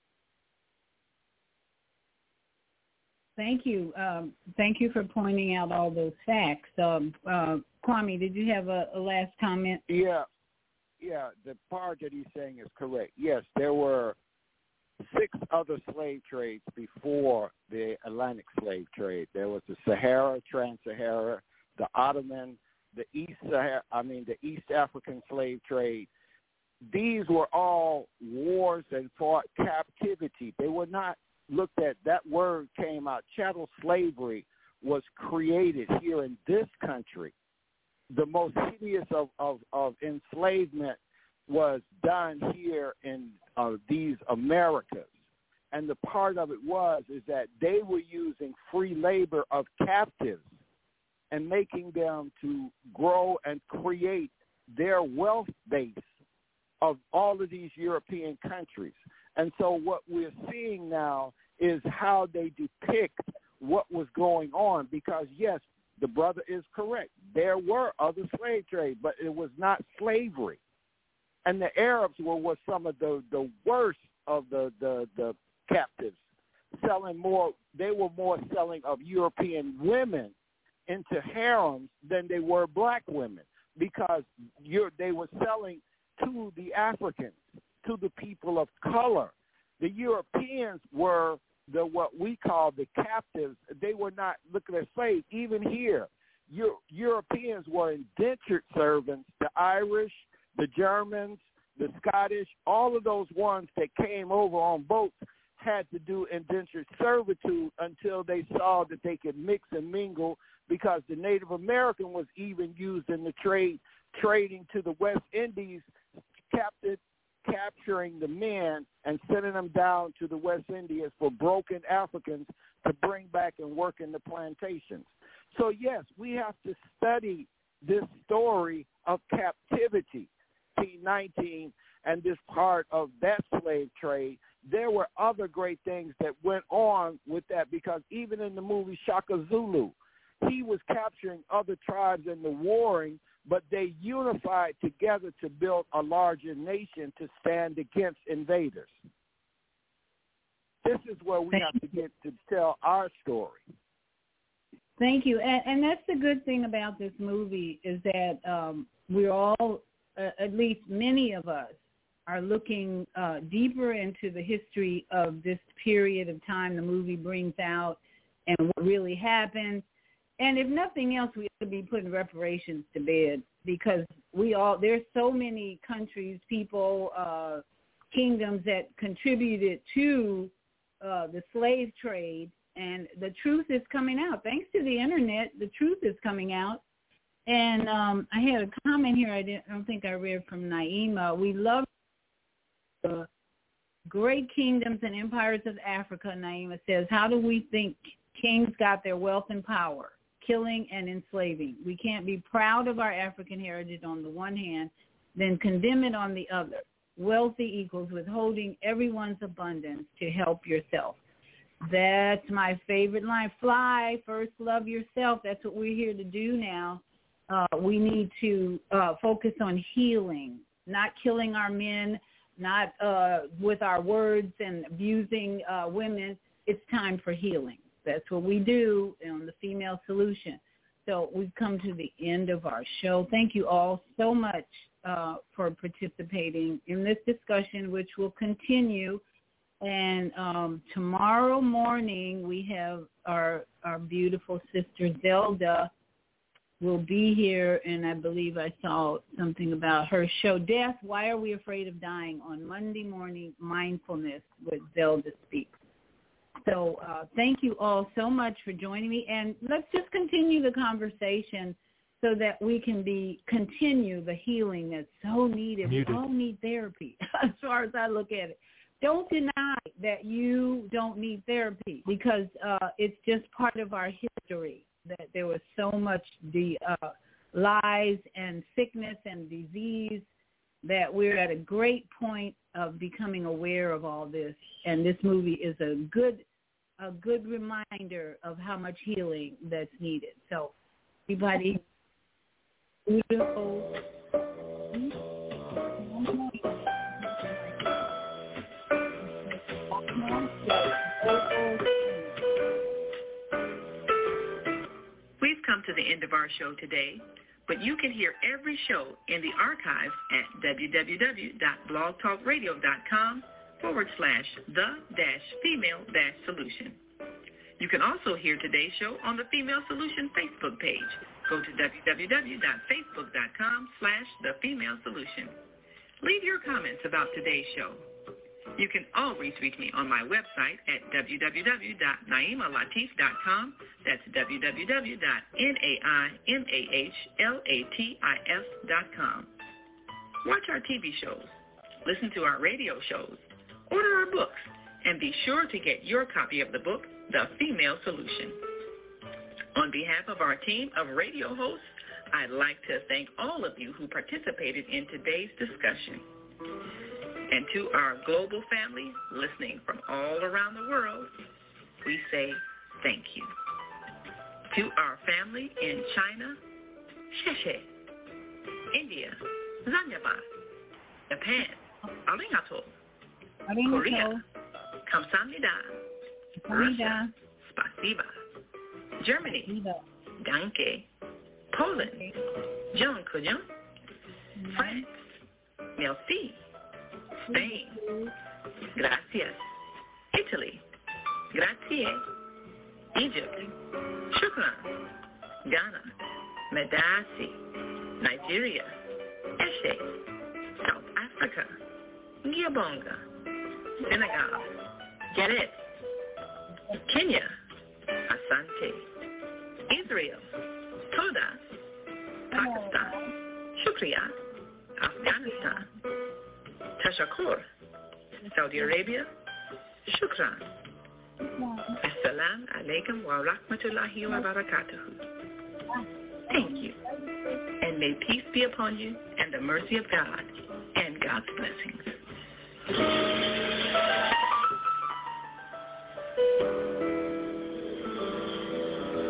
Thank you. Um, thank you for pointing out all those facts. Um, uh, Kwame, did you have a, a last comment? Yeah. Yeah, the part that he's saying is correct. Yes, there were six other slave trades before the Atlantic slave trade. There was the Sahara, Trans-Sahara, the Ottoman, the East Sahara, I mean the East African slave trade. These were all wars and fought captivity. They were not looked at. That word came out. Chattel slavery was created here in this country. The most hideous of, of, of enslavement was done here in uh, these Americas. And the part of it was is that they were using free labor of captives and making them to grow and create their wealth base of all of these European countries. And so what we're seeing now is how they depict what was going on because, yes, the brother is correct. There were other slave trade, but it was not slavery. And the Arabs were, were some of the, the worst of the, the, the captives. selling more, they were more selling of European women into harems than they were black women, because you're, they were selling to the Africans, to the people of color. The Europeans were the what we call the captives. They were not looking at slaves. Even here, Euro- Europeans were indentured servants. The Irish, the Germans, the Scottish, all of those ones that came over on boats had to do indentured servitude until they saw that they could mix and mingle, because the Native American was even used in the trade, trading to the West Indies, captured, capturing the men and sending them down to the West Indies for broken Africans to bring back and work in the plantations. So, yes, we have to study this story of captivity, eighteen nineteen, and this part of that slave trade. There were other great things that went on with that, because even in the movie Shaka Zulu, he was capturing other tribes in the warring, but they unified together to build a larger nation to stand against invaders. This is where we have to get to tell our story. Thank you. And, and that's the good thing about this movie, is that um, we're all, uh, at least many of us, are looking uh, deeper into the history of this period of time the movie brings out and what really happened. And if nothing else, we ought to be putting reparations to bed, because we all, there's so many countries, people, uh, kingdoms that contributed to uh, the slave trade, and the truth is coming out. Thanks to the internet, the truth is coming out. And um, I had a comment here I, didn't, I don't think I read from Naima. We love the great kingdoms and empires of Africa, Naima says. How do we think kings got their wealth and power? Killing and enslaving. We can't be proud of our African heritage on the one hand, then condemn it on the other. Wealthy equals withholding everyone's abundance to help yourself. That's my favorite line. Fly, first love yourself. That's what we're here to do now. Uh, we need to uh, focus on healing, not killing our men, not uh, with our words and abusing uh, women. It's time for healing. That's what we do on the Female Solution. So we've come to the end of our show. Thank you all so much uh, for participating in this discussion, which will continue. And um, tomorrow morning, we have our, our beautiful sister Zelda will be here, and I believe I saw something about her show, Death, Why Are We Afraid of Dying, on Monday morning, Mindfulness with Zelda Speaks. So uh, thank you all so much for joining me, and let's just continue the conversation so that we can be continue the healing that's so needed. Muted. We all need therapy, as far as I look at it. Don't deny that you don't need therapy, because uh, it's just part of our history that there was so much the uh, lies and sickness and disease, that we're at a great point of becoming aware of all this, and this movie is a good a good reminder of how much healing that's needed. So, everybody, beautiful. We've come to the end of our show today, but you can hear every show in the archives at www.blogtalkradio.com forward slash the dash female dash solution. You can also hear today's show on the Female Solution Facebook page. Go to www.facebook.com slash the female solution. Leave your comments about today's show. You can always reach me on my website at w w w dot naima latif dot com. That's w w w dot naima latif dot com. Watch our T V shows, listen to our radio shows, order our books, and be sure to get your copy of the book, The Female Solution. On behalf of our team of radio hosts, I'd like to thank all of you who participated in today's discussion. And to our global family listening from all around the world, we say thank you. To our family in China, Sheshe, India, Zanyaba, Japan, Arigato, Korea, Kamsahamnida, Russia, Spasiba. Germany, Danke. Poland, Dziękuję. France, Merci. Spain, Gracias. Italy, Grazie. Egypt, Shukran. Ghana, Medasi. Nigeria, Eshe. South Africa, Ngiyabonga. Senegal, Jared. Kenya, Asante. Israel, Toda. Pakistan, Shukriya. Afghanistan, Tashakur. Saudi Arabia, Shukran. Assalamu alaikum wa rahmatullahi wa barakatuhu. Thank you. And may peace be upon you and the mercy of God and God's blessings.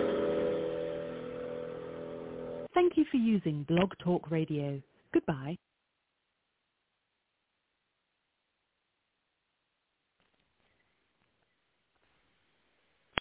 Thank you for using Blog Talk Radio. Goodbye.